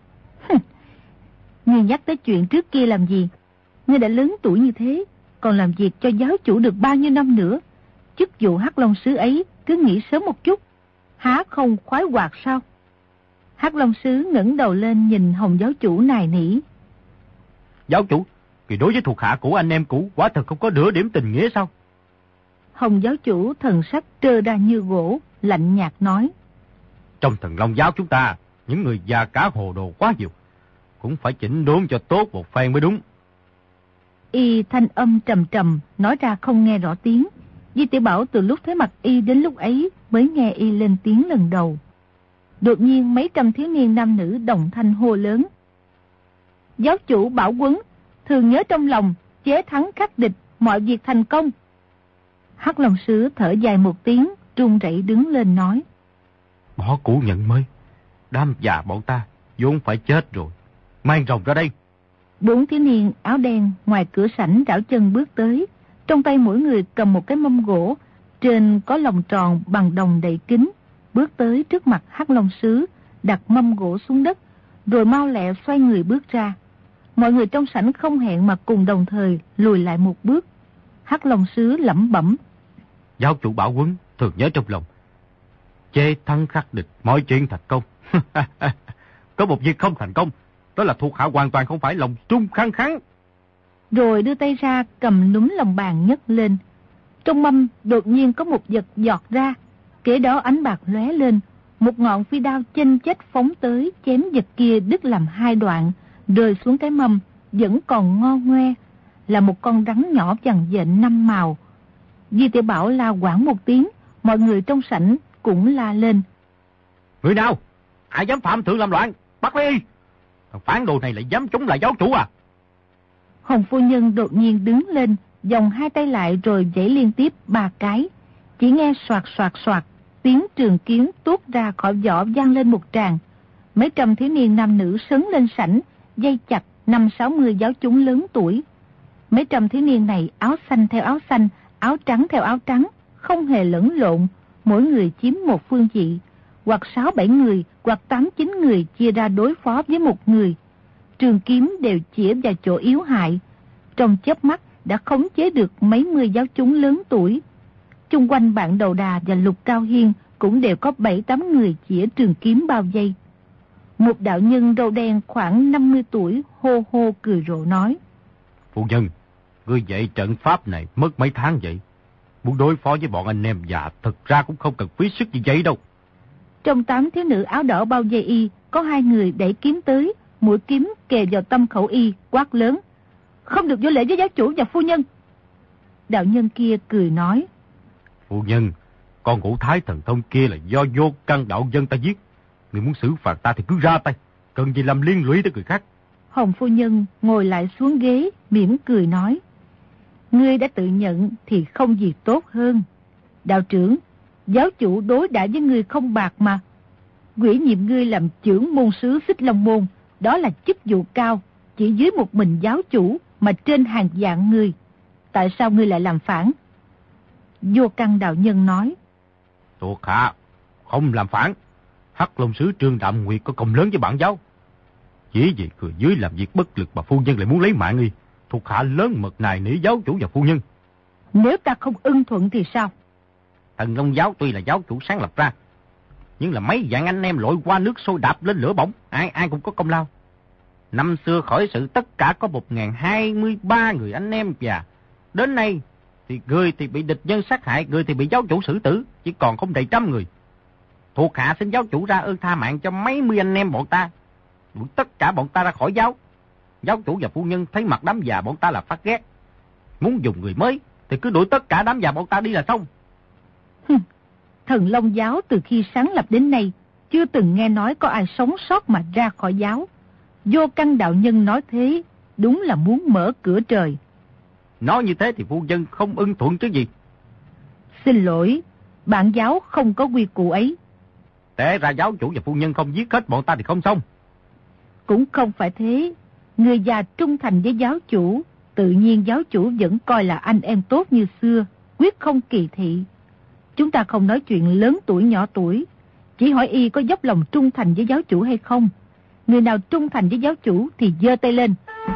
ngươi nhắc tới chuyện trước kia làm gì? Ngươi đã lớn tuổi như thế, còn làm việc cho giáo chủ được bao nhiêu năm nữa? Chức vụ Hắc Long Sứ ấy cứ nghĩ sớm một chút, há không khoái hoạt sao? Hắc Long Sứ ngẩng đầu lên nhìn Hồng giáo chủ nài nỉ. Giáo chủ, thì đối với thuộc hạ của anh em cũ quả thật không có nửa điểm tình nghĩa sao? Hồng giáo chủ thần sắc trơ ra như gỗ, lạnh nhạt nói. Trong Thần Long giáo chúng ta, những người già cả hồ đồ quá nhiều, cũng phải chỉnh đốn cho tốt một phen mới đúng. Y thanh âm trầm trầm, nói ra không nghe rõ tiếng. Di Tiểu Bảo từ lúc thấy mặt Y đến lúc ấy mới nghe Y lên tiếng lần đầu. Đột nhiên mấy trăm thiếu niên nam nữ đồng thanh hô lớn. Giáo chủ Bảo Quấn, thường nhớ trong lòng, chế thắng khắc địch, mọi việc thành công. Hắc Long Sứ thở dài một tiếng, run rẩy đứng lên nói. Bỏ cũ nhận mới, đám già bọn ta vốn phải chết rồi, mang rồng ra đây. Bốn thiếu niên áo đen ngoài cửa sảnh đảo chân bước tới, trong tay mỗi người cầm một cái mâm gỗ, trên có lồng tròn bằng đồng đậy kính, bước tới trước mặt Hắc Long Sứ, đặt mâm gỗ xuống đất, rồi mau lẹ xoay người bước ra. Mọi người trong sảnh không hẹn mà cùng đồng thời lùi lại một bước. Hắc Long Sứ lẩm bẩm. Giáo chủ Bảo Quấn thường nhớ trong lòng, chế thắng khắc địch, mọi chuyện thành công. Có một việc không thành công, đó là thuộc hạ hoàn toàn không phải lòng trung khăng kháng. Rồi đưa tay ra cầm núm lòng bàn nhấc lên. Trong mâm đột nhiên có một vật giọt ra, kế đó ánh bạc lóe lên, một ngọn phi đao chênh chếch phóng tới, chém vật kia đứt làm hai đoạn, rơi xuống cái mâm, vẫn còn ngo ngoe, là một con rắn nhỏ vằn vện năm màu. Di Tiểu Bảo la quảng một tiếng, mọi người trong sảnh cũng la lên. Người nào? Ai dám phạm thượng làm loạn? Bắt lấy y! Thằng phản đồ này lại dám chống lại giáo chủ à? Hồng phu nhân đột nhiên đứng lên, vòng hai tay lại rồi giãy liên tiếp ba cái. Chỉ nghe soạt soạt soạt, tiếng trường kiếm tuốt ra khỏi vỏ vang lên một tràng. Mấy trăm thiếu niên nam nữ sấn lên sảnh, dây chặt năm sáu mươi giáo chúng lớn tuổi. Mấy trăm thiếu niên này áo xanh theo áo xanh, áo trắng theo áo trắng, không hề lẫn lộn, mỗi người chiếm một phương vị, hoặc sáu bảy người, hoặc tám chín người chia ra đối phó với một người. Trường kiếm đều chĩa vào chỗ yếu hại, trong chớp mắt đã khống chế được mấy mươi giáo chúng lớn tuổi. Chung quanh Bạn Đầu Đà và Lục Cao Hiên cũng đều có bảy tám người chĩa trường kiếm bao vây. Một đạo nhân râu đen khoảng năm mươi tuổi hô hô cười rộ nói. Phu nhân, ngươi dạy trận pháp này mất mấy tháng vậy? Muốn đối phó với bọn anh em già thực ra cũng không cần phí sức như vậy đâu. Trong tám thiếu nữ áo đỏ bao vây y, có hai người đẩy kiếm tới, mũi kiếm kề vào tâm khẩu y, quát lớn. Không được vô lễ với giáo chủ và phu nhân. Đạo nhân kia cười nói. Phu nhân, con ngũ thái thần thông kia là do vô căn đạo dân ta giết. Người muốn xử phạt ta thì cứ ra tay, cần gì làm liên lụy tới người khác. Hồng phu nhân ngồi lại xuống ghế, mỉm cười nói. Ngươi đã tự nhận thì không gì tốt hơn. Đạo trưởng, giáo chủ đối đãi với ngươi không bạc mà. Ủy nhiệm ngươi làm trưởng môn sứ Xích Long Môn, đó là chức vụ cao, chỉ dưới một mình giáo chủ mà trên hàng vạn người. Tại sao ngươi lại làm phản? Vô Căn đạo nhân nói. Thuộc hạ không làm phản. Hắc Long Sứ Trương Đạm Nguyệt có công lớn với bản giáo. Chỉ vì người dưới làm việc bất lực mà phu nhân lại muốn lấy mạng y, thuộc hạ lớn mật nài nỉ giáo chủ và phu nhân. Nếu ta không ưng thuận thì sao? Thần Long giáo tuy là giáo chủ sáng lập ra, nhưng là mấy vạn anh em lội qua nước sôi đạp lên lửa bỏng, ai ai cũng có công lao. Năm xưa khởi sự tất cả có một nghìn hai mươi ba người anh em già. Đến nay thì người thì bị địch nhân sát hại, người thì bị giáo chủ xử tử, chỉ còn không đầy trăm người. Thuộc hạ xin giáo chủ ra ơn tha mạng cho mấy mươi anh em bọn ta, đuổi tất cả bọn ta ra khỏi giáo. Giáo chủ và phu nhân thấy mặt đám già bọn ta là phát ghét, muốn dùng người mới thì cứ đuổi tất cả đám già bọn ta đi là xong. Thần Long giáo từ khi sáng lập đến nay chưa từng nghe nói có ai sống sót mà ra khỏi giáo. Vô Căn đạo nhân nói thế, đúng là muốn mở cửa trời. Nói như thế thì phu nhân không ưng thuận chứ gì. Xin lỗi, bản giáo không có quy củ ấy. Té ra giáo chủ và phu nhân không giết hết bọn ta thì không xong. Cũng không phải thế. Người già trung thành với giáo chủ, tự nhiên giáo chủ vẫn coi là anh em tốt như xưa, quyết không kỳ thị. Chúng ta không nói chuyện lớn tuổi nhỏ tuổi, chỉ hỏi y có dốc lòng trung thành với giáo chủ hay không. Người nào trung thành với giáo chủ thì giơ tay lên.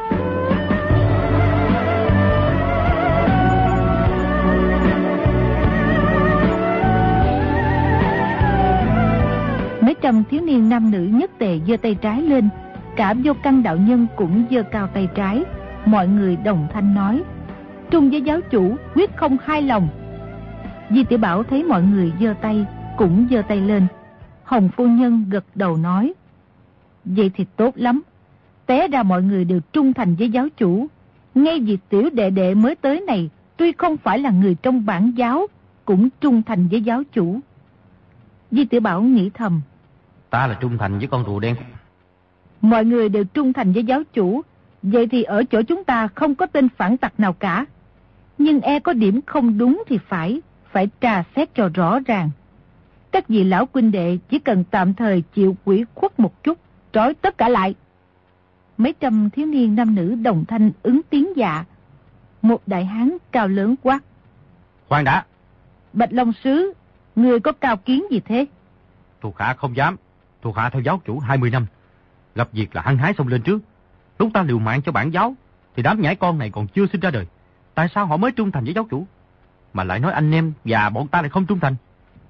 Mấy trăm thiếu niên nam nữ nhất tề giơ tay trái lên, cả Vô Căn đạo nhân cũng giơ cao tay trái. Mọi người đồng thanh nói: trung với giáo chủ, quyết không hai lòng. Di Tiểu Bảo thấy mọi người giơ tay, cũng giơ tay lên. Hồng phu nhân gật đầu nói: vậy thì tốt lắm. Té ra mọi người đều trung thành với giáo chủ. Ngay vì tiểu đệ đệ mới tới này, tuy không phải là người trong bản giáo, cũng trung thành với giáo chủ. Di Tiểu Bảo nghĩ thầm: ta là trung thành với con rùa đen. Mọi người đều trung thành với giáo chủ, vậy thì ở chỗ chúng ta không có tên phản tặc nào cả. Nhưng e có điểm không đúng thì phải, phải trà xét cho rõ ràng. Các vị lão huynh đệ chỉ cần tạm thời chịu ủy khuất một chút, trói tất cả lại. Mấy trăm thiếu niên nam nữ đồng thanh ứng tiếng dạ. Một đại hán cao lớn quát: khoan đã. Bạch Long sứ, người có cao kiến gì thế? Thuộc hạ không dám. Thuộc hạ theo giáo chủ hai mươi năm, gặp việc là hăng hái xông lên trước. Lúc ta liều mạng cho bản giáo thì đám nhãi con này còn chưa sinh ra đời. Tại sao họ mới trung thành với giáo chủ, mà lại nói anh em và bọn ta lại không trung thành?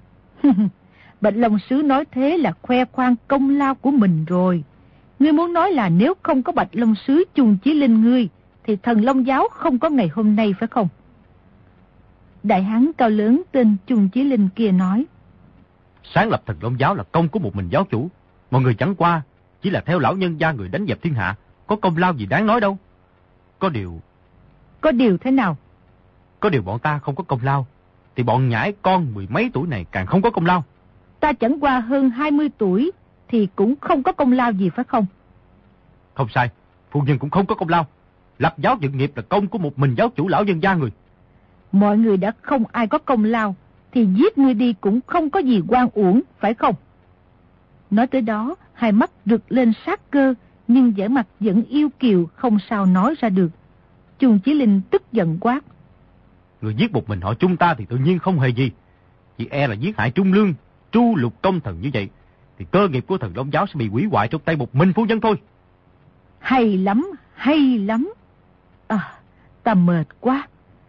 Bạch Long sứ nói thế là khoe khoang công lao của mình rồi. Ngươi muốn nói là nếu không có Bạch Long sứ Chung Chí Linh ngươi, thì thần Long giáo không có ngày hôm nay phải không? Đại hán cao lớn tên Chung Chí Linh kia nói: sáng lập thần Long giáo là công của một mình giáo chủ. Mọi người chẳng qua chỉ là theo lão nhân gia người đánh dẹp thiên hạ, có công lao gì đáng nói đâu. Có điều... Có điều thế nào? Có điều bọn ta không có công lao, thì bọn nhãi con mười mấy tuổi này càng không có công lao. Ta chẳng qua hơn hai mươi tuổi, thì cũng không có công lao gì phải không? Không sai, phu nhân cũng không có công lao. Lập giáo dựng nghiệp là công của một mình giáo chủ lão nhân gia người. Mọi người đã không ai có công lao, thì giết ngươi đi cũng không có gì oan uổng, phải không? Nói tới đó, hai mắt rực lên sát cơ, nhưng vẻ mặt vẫn yêu kiều, không sao nói ra được. Chung Chí Linh tức giận quát: người giết một mình họ chúng ta thì tự nhiên không hề gì. Chỉ e là giết hại Trung Lương, tru lục công thần như vậy, thì cơ nghiệp của thần Long giáo sẽ bị hủy hoại trong tay một mình phu nhân thôi. Hay lắm, hay lắm. À, ta mệt quá.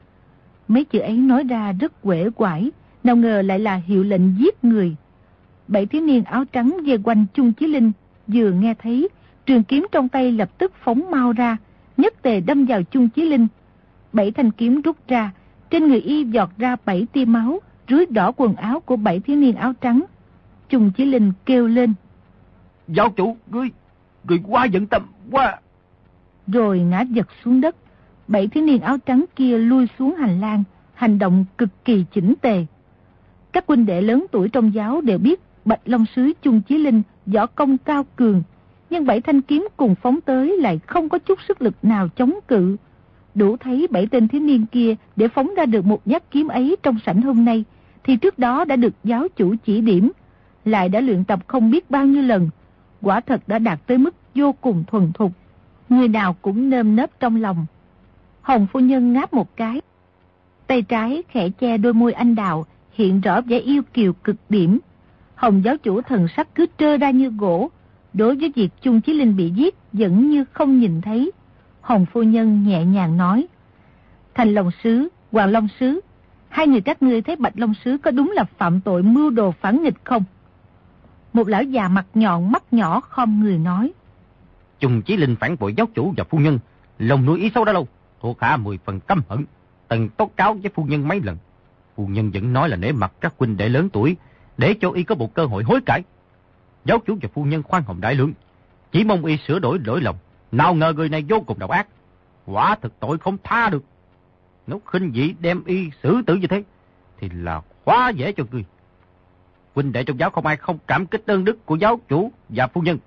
Mấy chữ ấy nói ra rất uể oải, nào ngờ lại là hiệu lệnh giết người. Bảy thiếu niên áo trắng vây quanh Chung Chí Linh, vừa nghe thấy, trường kiếm trong tay lập tức phóng mau ra, nhất tề đâm vào Chung Chí Linh. Bảy thanh kiếm rút ra, trên người y giọt ra bảy tia máu, rưới đỏ quần áo của bảy thiếu niên áo trắng. Chung Chí Linh kêu lên: giáo chủ, ngươi, ngươi quá giận tâm, quá. Rồi ngã giật xuống đất. Bảy thiếu niên áo trắng kia lui xuống hành lang, hành động cực kỳ chỉnh tề. Các huynh đệ lớn tuổi trong giáo đều biết Bạch Long sứ Chung Chí Linh võ công cao cường, nhưng bảy thanh kiếm cùng phóng tới lại không có chút sức lực nào chống cự. Đủ thấy bảy tên thiếu niên kia để phóng ra được một nhát kiếm ấy trong sảnh hôm nay, thì trước đó đã được giáo chủ chỉ điểm, lại đã luyện tập không biết bao nhiêu lần, quả thật đã đạt tới mức vô cùng thuần thục. Người nào cũng nơm nớp trong lòng. Hồng phu nhân ngáp một cái, tay trái khẽ che đôi môi anh đào, hiện rõ vẻ yêu kiều cực điểm. Hồng giáo chủ thần sắc cứ trơ ra như gỗ, đối với việc Chung Chí Linh bị giết vẫn như không nhìn thấy. Hồng phu nhân nhẹ nhàng nói: Thành Long sứ, Hoàng Long sứ, hai người các ngươi thấy Bạch Long sứ có đúng là phạm tội mưu đồ phản nghịch không? Một lão già mặt nhọn mắt nhỏ khom người nói: Chung Chí Linh phản bội giáo chủ và phu nhân, lòng nuôi ý xấu đã lâu, thuộc hạ mười phần căm hận, từng tố cáo với phu nhân mấy lần. Phu nhân vẫn nói là nể mặt các huynh đệ lớn tuổi, để cho y có một cơ hội hối cải. Giáo chủ và phu nhân khoan hồng đại lượng, chỉ mong y sửa đổi lỗi lầm. Nào ngờ người này vô cùng độc ác, quả thực tội không tha được. Nếu khinh dị đem y xử tử như thế, thì là quá dễ cho người. Huynh đệ trong giáo không ai không cảm kích ơn đức của giáo chủ và phu nhân.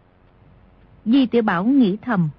Di Tiểu Bảo nghĩ thầm: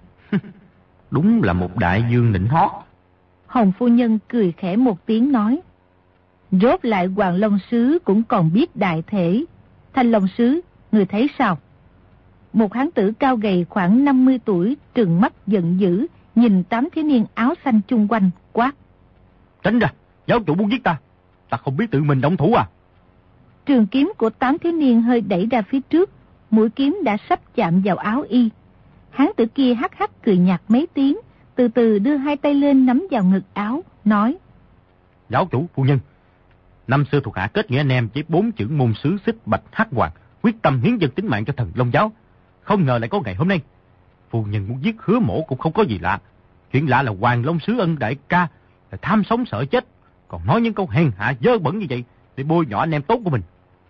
đúng là một đại dương nịnh hót. Hồng phu nhân cười khẽ một tiếng nói: rốt lại Hoàng Long sứ cũng còn biết đại thể. Thanh Long sứ, người thấy sao? Một hán tử cao gầy khoảng năm mươi tuổi, trừng mắt giận dữ, nhìn tám thiếu niên áo xanh chung quanh, quát: tránh ra, giáo chủ muốn giết ta. Ta không biết tự mình động thủ à? Trường kiếm của tám thiếu niên hơi đẩy ra phía trước, mũi kiếm đã sắp chạm vào áo y. Hán tử kia hắc hắc cười nhạt mấy tiếng, từ từ đưa hai tay lên nắm vào ngực áo, nói: Giáo chủ, phu nhân, năm xưa thuộc hạ kết nghĩa anh em với bốn chữ môn sứ Xích Bạch Hắc Hoàng, quyết tâm hiến dân tính mạng cho thần Long giáo. Không ngờ lại có ngày hôm nay. Phu nhân muốn giết Hứa Mỗ cũng không có gì lạ. Chuyện lạ là Hoàng Long sứ Ân đại ca là tham sống sợ chết, còn nói những câu hèn hạ dơ bẩn như vậy để bôi nhọ anh em tốt của mình.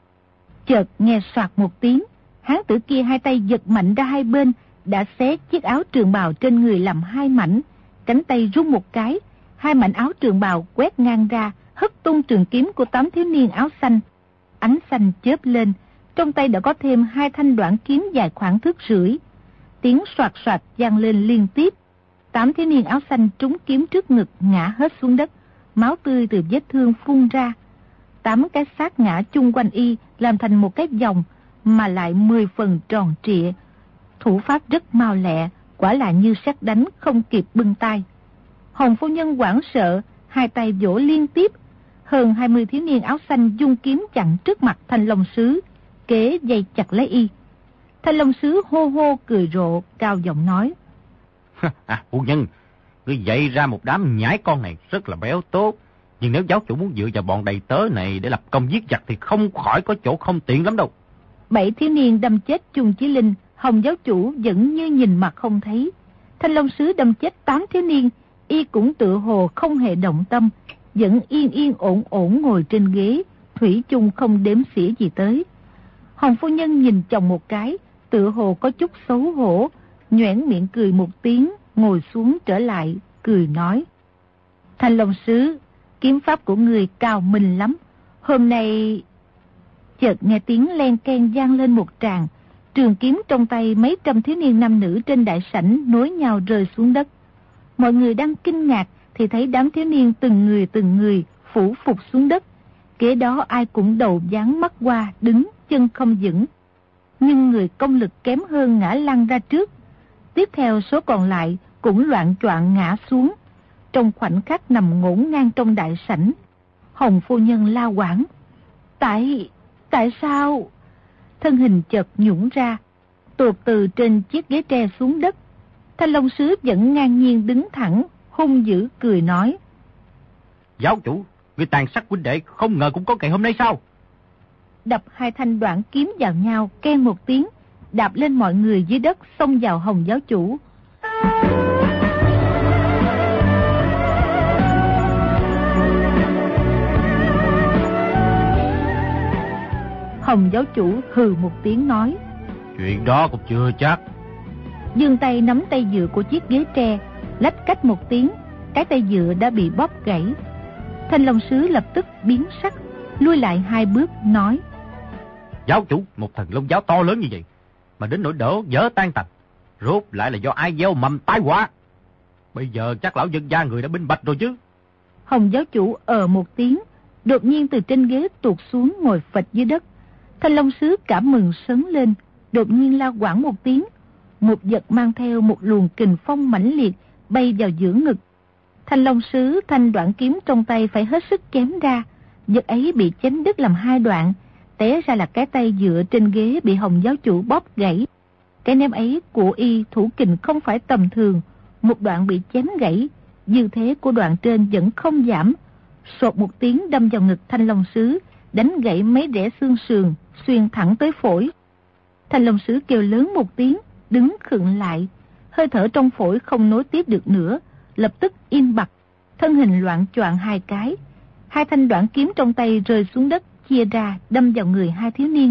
Chợt nghe soạt một tiếng, hán tử kia hai tay giật mạnh ra hai bên, đã xé chiếc áo trường bào trên người làm hai mảnh, cánh tay rung một cái, hai mảnh áo trường bào quét ngang ra, hất tung trường kiếm của tám thiếu niên áo xanh. Ánh xanh chớp lên, trong tay đã có thêm hai thanh đoạn kiếm dài khoảng thước rưỡi. Tiếng soạt soạt vang lên liên tiếp. Tám thiếu niên áo xanh trúng kiếm trước ngực ngã hết xuống đất, máu tươi từ vết thương phun ra. Tám cái xác ngã chung quanh y làm thành một cái vòng mà lại mười phần tròn trịa. Thủ pháp rất mau lẹ, quả là như sét đánh không kịp bưng tay. Hồng phu nhân hoảng sợ, hai tay vỗ liên tiếp. Hơn hai mươi thiếu niên áo xanh dung kiếm chặn trước mặt Thanh Long sứ, kế dây chặt lấy y. Thanh Long sứ hô hô cười rộ, cao giọng nói: À, phu nhân, ngươi dạy ra một đám nhãi con này rất là béo tốt. Nhưng nếu giáo chủ muốn dựa vào bọn đầy tớ này để lập công giết giặc thì không khỏi có chỗ không tiện lắm đâu. Bảy thiếu niên đâm chết Chung Chí Linh, Hồng giáo chủ vẫn như nhìn mặt không thấy. Thanh Long sứ đâm chết tám thiếu niên, y cũng tự hồ không hề động tâm, vẫn yên yên ổn ổn ngồi trên ghế, thủy chung không đếm xỉa gì tới. Hồng phu nhân nhìn chồng một cái, tự hồ có chút xấu hổ, nhoẻn miệng cười một tiếng, ngồi xuống trở lại, cười nói: Thanh Long sứ, kiếm pháp của người cao minh lắm. Hôm nay... Chợt nghe tiếng len keng vang lên một tràng, trường kiếm trong tay mấy trăm thiếu niên nam nữ trên đại sảnh nối nhau rơi xuống đất. Mọi người đang kinh ngạc thì thấy đám thiếu niên từng người từng người phủ phục xuống đất. Kế đó ai cũng đầu dán mắt qua, đứng chân không vững. Nhưng người công lực kém hơn ngã lăn ra trước. Tiếp theo số còn lại cũng loạn choạng ngã xuống, trong khoảnh khắc nằm ngổn ngang trong đại sảnh. Hồng phu nhân la hoảng: Tại... tại sao? Thân hình chợt nhũn ra, tuột từ trên chiếc ghế tre xuống đất. Thanh Long sứ vẫn ngang nhiên đứng thẳng, hung dữ cười nói: Giáo chủ, người tàn sát huynh đệ không ngờ cũng có ngày hôm nay sao? Đập hai thanh đoạn kiếm vào nhau, keng một tiếng, đạp lên mọi người dưới đất, xông vào Hồng giáo chủ. Hồng giáo chủ hừ một tiếng nói: Chuyện đó cũng chưa chắc. Giương tay nắm tay dựa của chiếc ghế tre, lách cách một tiếng, cái tay dựa đã bị bóp gãy. Thanh Long sứ lập tức biến sắc, lui lại hai bước nói: Giáo chủ, một thần Long giáo to lớn như vậy mà đến nỗi đỡ dở tan tành, rốt lại là do ai gieo mầm tai họa. Bây giờ chắc lão dân gia người đã minh bạch rồi chứ. Hồng giáo chủ ờ một tiếng, đột nhiên từ trên ghế tuột xuống ngồi phịch dưới đất. Thanh Long sứ cảm mừng sấn lên, đột nhiên la quảng một tiếng, một vật mang theo một luồng kình phong mãnh liệt bay vào giữa ngực. Thanh Long sứ thanh đoạn kiếm trong tay phải hết sức chém ra, vật ấy bị chém đứt làm hai đoạn, té ra là cái tay dựa trên ghế bị Hồng giáo chủ bóp gãy. Cái ném ấy của y thủ kình không phải tầm thường, một đoạn bị chém gãy, dư thế của đoạn trên vẫn không giảm, sột một tiếng đâm vào ngực Thanh Long sứ, đánh gãy mấy rẽ xương sườn, xuyên thẳng tới phổi. Thanh Long sứ kêu lớn một tiếng, đứng khựng lại, hơi thở trong phổi không nối tiếp được nữa, lập tức im bặt, thân hình loạn choạng hai cái. Hai thanh đoạn kiếm trong tay rơi xuống đất, chia ra đâm vào người hai thiếu niên.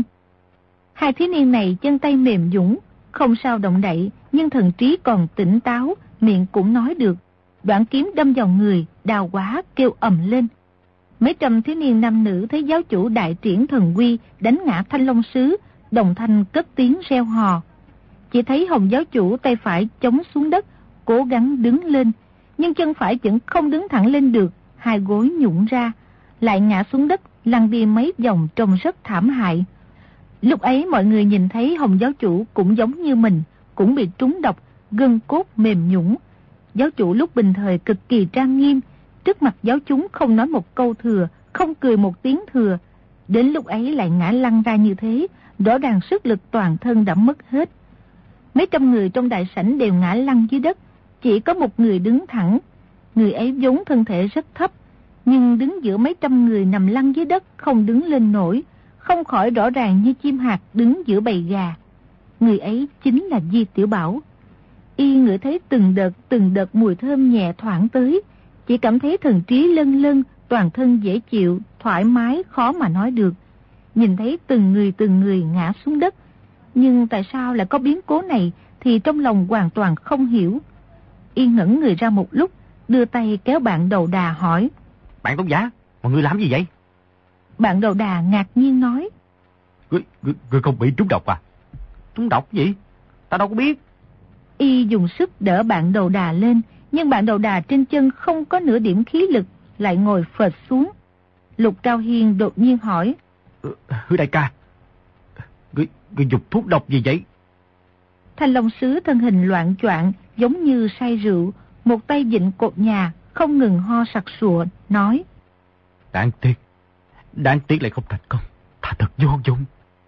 Hai thiếu niên này chân tay mềm nhũn, không sao động đậy, nhưng thần trí còn tỉnh táo, miệng cũng nói được. Đoạn kiếm đâm vào người, đau quá kêu ầm lên. Mấy trăm thiếu niên nam nữ thấy giáo chủ đại triển thần uy đánh ngã Thanh Long sứ, đồng thanh cất tiếng reo hò. Chỉ thấy Hồng giáo chủ tay phải chống xuống đất, cố gắng đứng lên, nhưng chân phải vẫn không đứng thẳng lên được, hai gối nhũn ra, lại ngã xuống đất, lăn đi mấy vòng trông rất thảm hại. Lúc ấy mọi người nhìn thấy Hồng giáo chủ cũng giống như mình, cũng bị trúng độc, gân cốt mềm nhũn. Giáo chủ lúc bình thời cực kỳ trang nghiêm, trước mặt giáo chúng không nói một câu thừa, không cười một tiếng thừa. Đến lúc ấy lại ngã lăn ra như thế, rõ ràng sức lực toàn thân đã mất hết. Mấy trăm người trong đại sảnh đều ngã lăn dưới đất, chỉ có một người đứng thẳng. Người ấy vốn thân thể rất thấp, nhưng đứng giữa mấy trăm người nằm lăn dưới đất không đứng lên nổi, không khỏi rõ ràng như chim hạt đứng giữa bầy gà. Người ấy chính là Di Tiểu Bảo. Y ngửi thấy từng đợt từng đợt mùi thơm nhẹ thoảng tới, chỉ cảm thấy thần trí lân lân, toàn thân dễ chịu, thoải mái, khó mà nói được. Nhìn thấy từng người từng người ngã xuống đất, nhưng tại sao lại có biến cố này thì trong lòng hoàn toàn không hiểu. Y ngẩn người ra một lúc, đưa tay kéo bạn đầu đà hỏi: Bạn Tống Giả, mọi người làm gì vậy? Bạn đầu đà ngạc nhiên nói: Ngươi, ngươi, ngươi không bị trúng độc à? Trúng độc gì? Ta đâu có biết. Y dùng sức đỡ bạn đầu đà lên, nhưng bạn đầu đà trên chân không có nửa điểm khí lực, lại ngồi phệt xuống. Lục Cao Hiên đột nhiên hỏi: ừ, Hứa đại ca, Ngươi, ngươi dùng thuốc độc gì vậy? Thanh Long Sứ thân hình loạn choạng, giống như say rượu, một tay vịn cột nhà, không ngừng ho sặc sụa, nói: Đáng tiếc, đáng tiếc lại không thành công, ta thật vô dụng.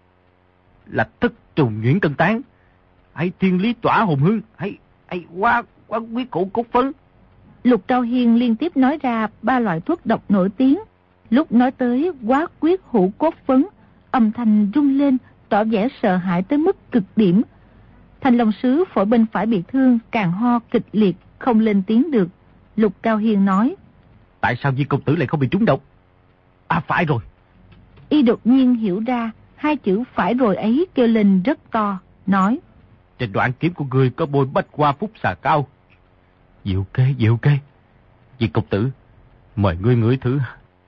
Là thất trùng nhuyễn tân tán, hay thiên lý tỏa hồn hương, hay hay quá quá quyết cổ cốt phấn. Lục Cao Hiên liên tiếp nói ra ba loại thuốc độc nổi tiếng. Lúc nói tới quá quyết hữu cốt phấn, âm thanh rung lên, tỏ vẻ sợ hãi tới mức cực điểm. Thanh Long Sứ phổi bên phải bị thương, càng ho kịch liệt, không lên tiếng được. Lục Cao Hiên nói: Tại sao Di công tử lại không bị trúng độc? À phải rồi. Y đột nhiên hiểu ra, hai chữ phải rồi ấy kêu lên rất to, nói: Trên đoạn kiếm của ngươi có bôi bách hoa phúc xà cao. Diệu kế, diệu kế. Di công tử, mời ngươi ngửi thử.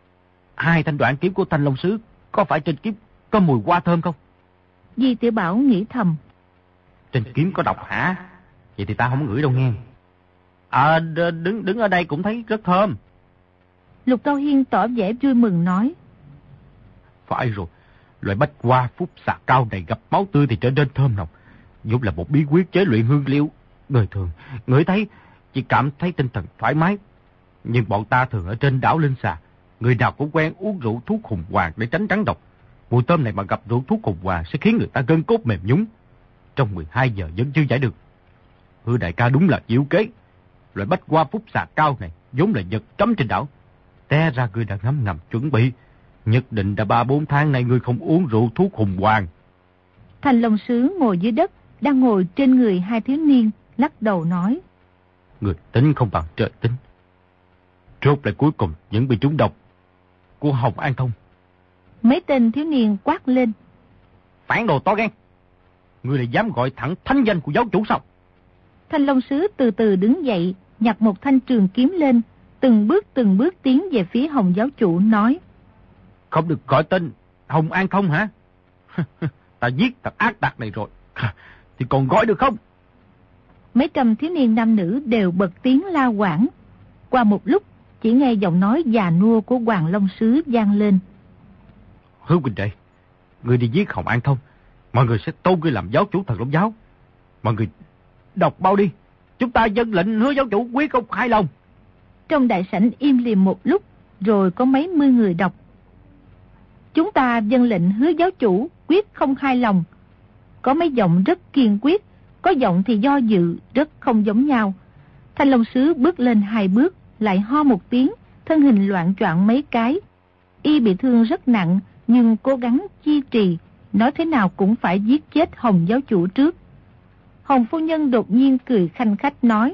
Hai thanh đoạn kiếm của Thanh Long Sứ có phải trên kiếm có mùi hoa thơm không? Di Tiểu Bảo nghĩ thầm: Trên kiếm có độc hả? Vậy thì ta không ngửi đâu nghe. À, đứng đứng ở đây cũng thấy rất thơm. Lục Cao Hiên tỏ vẻ vui mừng nói: Phải rồi, loại bách hoa phúc xà cao này gặp máu tươi thì trở nên thơm nồng, vốn là một bí quyết chế luyện hương liệu. Người thường ngửi thấy chỉ cảm thấy tinh thần thoải mái, nhưng bọn ta thường ở trên đảo Linh Xà, người nào cũng quen uống rượu thuốc hùng hoàng để tránh trắng độc. Mùi thơm này mà gặp rượu thuốc hùng hoàng sẽ khiến người ta gân cốt mềm nhũn, trong mười hai giờ vẫn chưa giải được. Hứa đại ca đúng là diệu kế. Loại bách hoa phúc xà cao này vốn là vật cấm trên đảo, té ra ngươi đã ngấm ngầm chuẩn bị, nhất định đã ba bốn tháng nay ngươi không uống rượu thuốc hùng hoàng. Thanh Long Sứ ngồi dưới đất, đang ngồi trên người hai thiếu niên, lắc đầu nói: Người tính không bằng trời tính. Rốt lại cuối cùng vẫn bị trúng độc của Hồng An Thông. Mấy tên thiếu niên quát lên: Phản đồ to gan! Ngươi lại dám gọi thẳng thánh danh của giáo chủ sao? Thanh Long Sứ từ từ đứng dậy, nhặt một thanh trường kiếm lên, từng bước từng bước tiến về phía Hồng giáo chủ, nói: Không được gọi tên Hồng An Thông hả? Ta giết thằng ác tặc này rồi, thì còn gọi được không? Mấy trăm thiếu niên nam nữ đều bật tiếng la quảng. Qua một lúc, chỉ nghe giọng nói già nua của Hoàng Long Sứ vang lên: Hứa huynh đệ, ngươi đi giết Hồng An Thông, mọi người sẽ tôn ngươi làm giáo chủ Thần Long giáo. Mọi người đọc bao đi, chúng ta dân lệnh Hứa giáo chủ quyết không hài lòng. Trong đại sảnh im lìm một lúc, rồi có mấy mươi người đọc: Chúng ta dân lệnh Hứa giáo chủ quyết không hài lòng. Có mấy giọng rất kiên quyết, có giọng thì do dự, rất không giống nhau. Thanh Long Sứ bước lên hai bước, lại ho một tiếng, thân hình loạn choạng mấy cái. Y bị thương rất nặng, nhưng cố gắng chi trì, nói thế nào cũng phải giết chết Hồng giáo chủ trước. Hồng phu nhân đột nhiên cười khanh khách nói: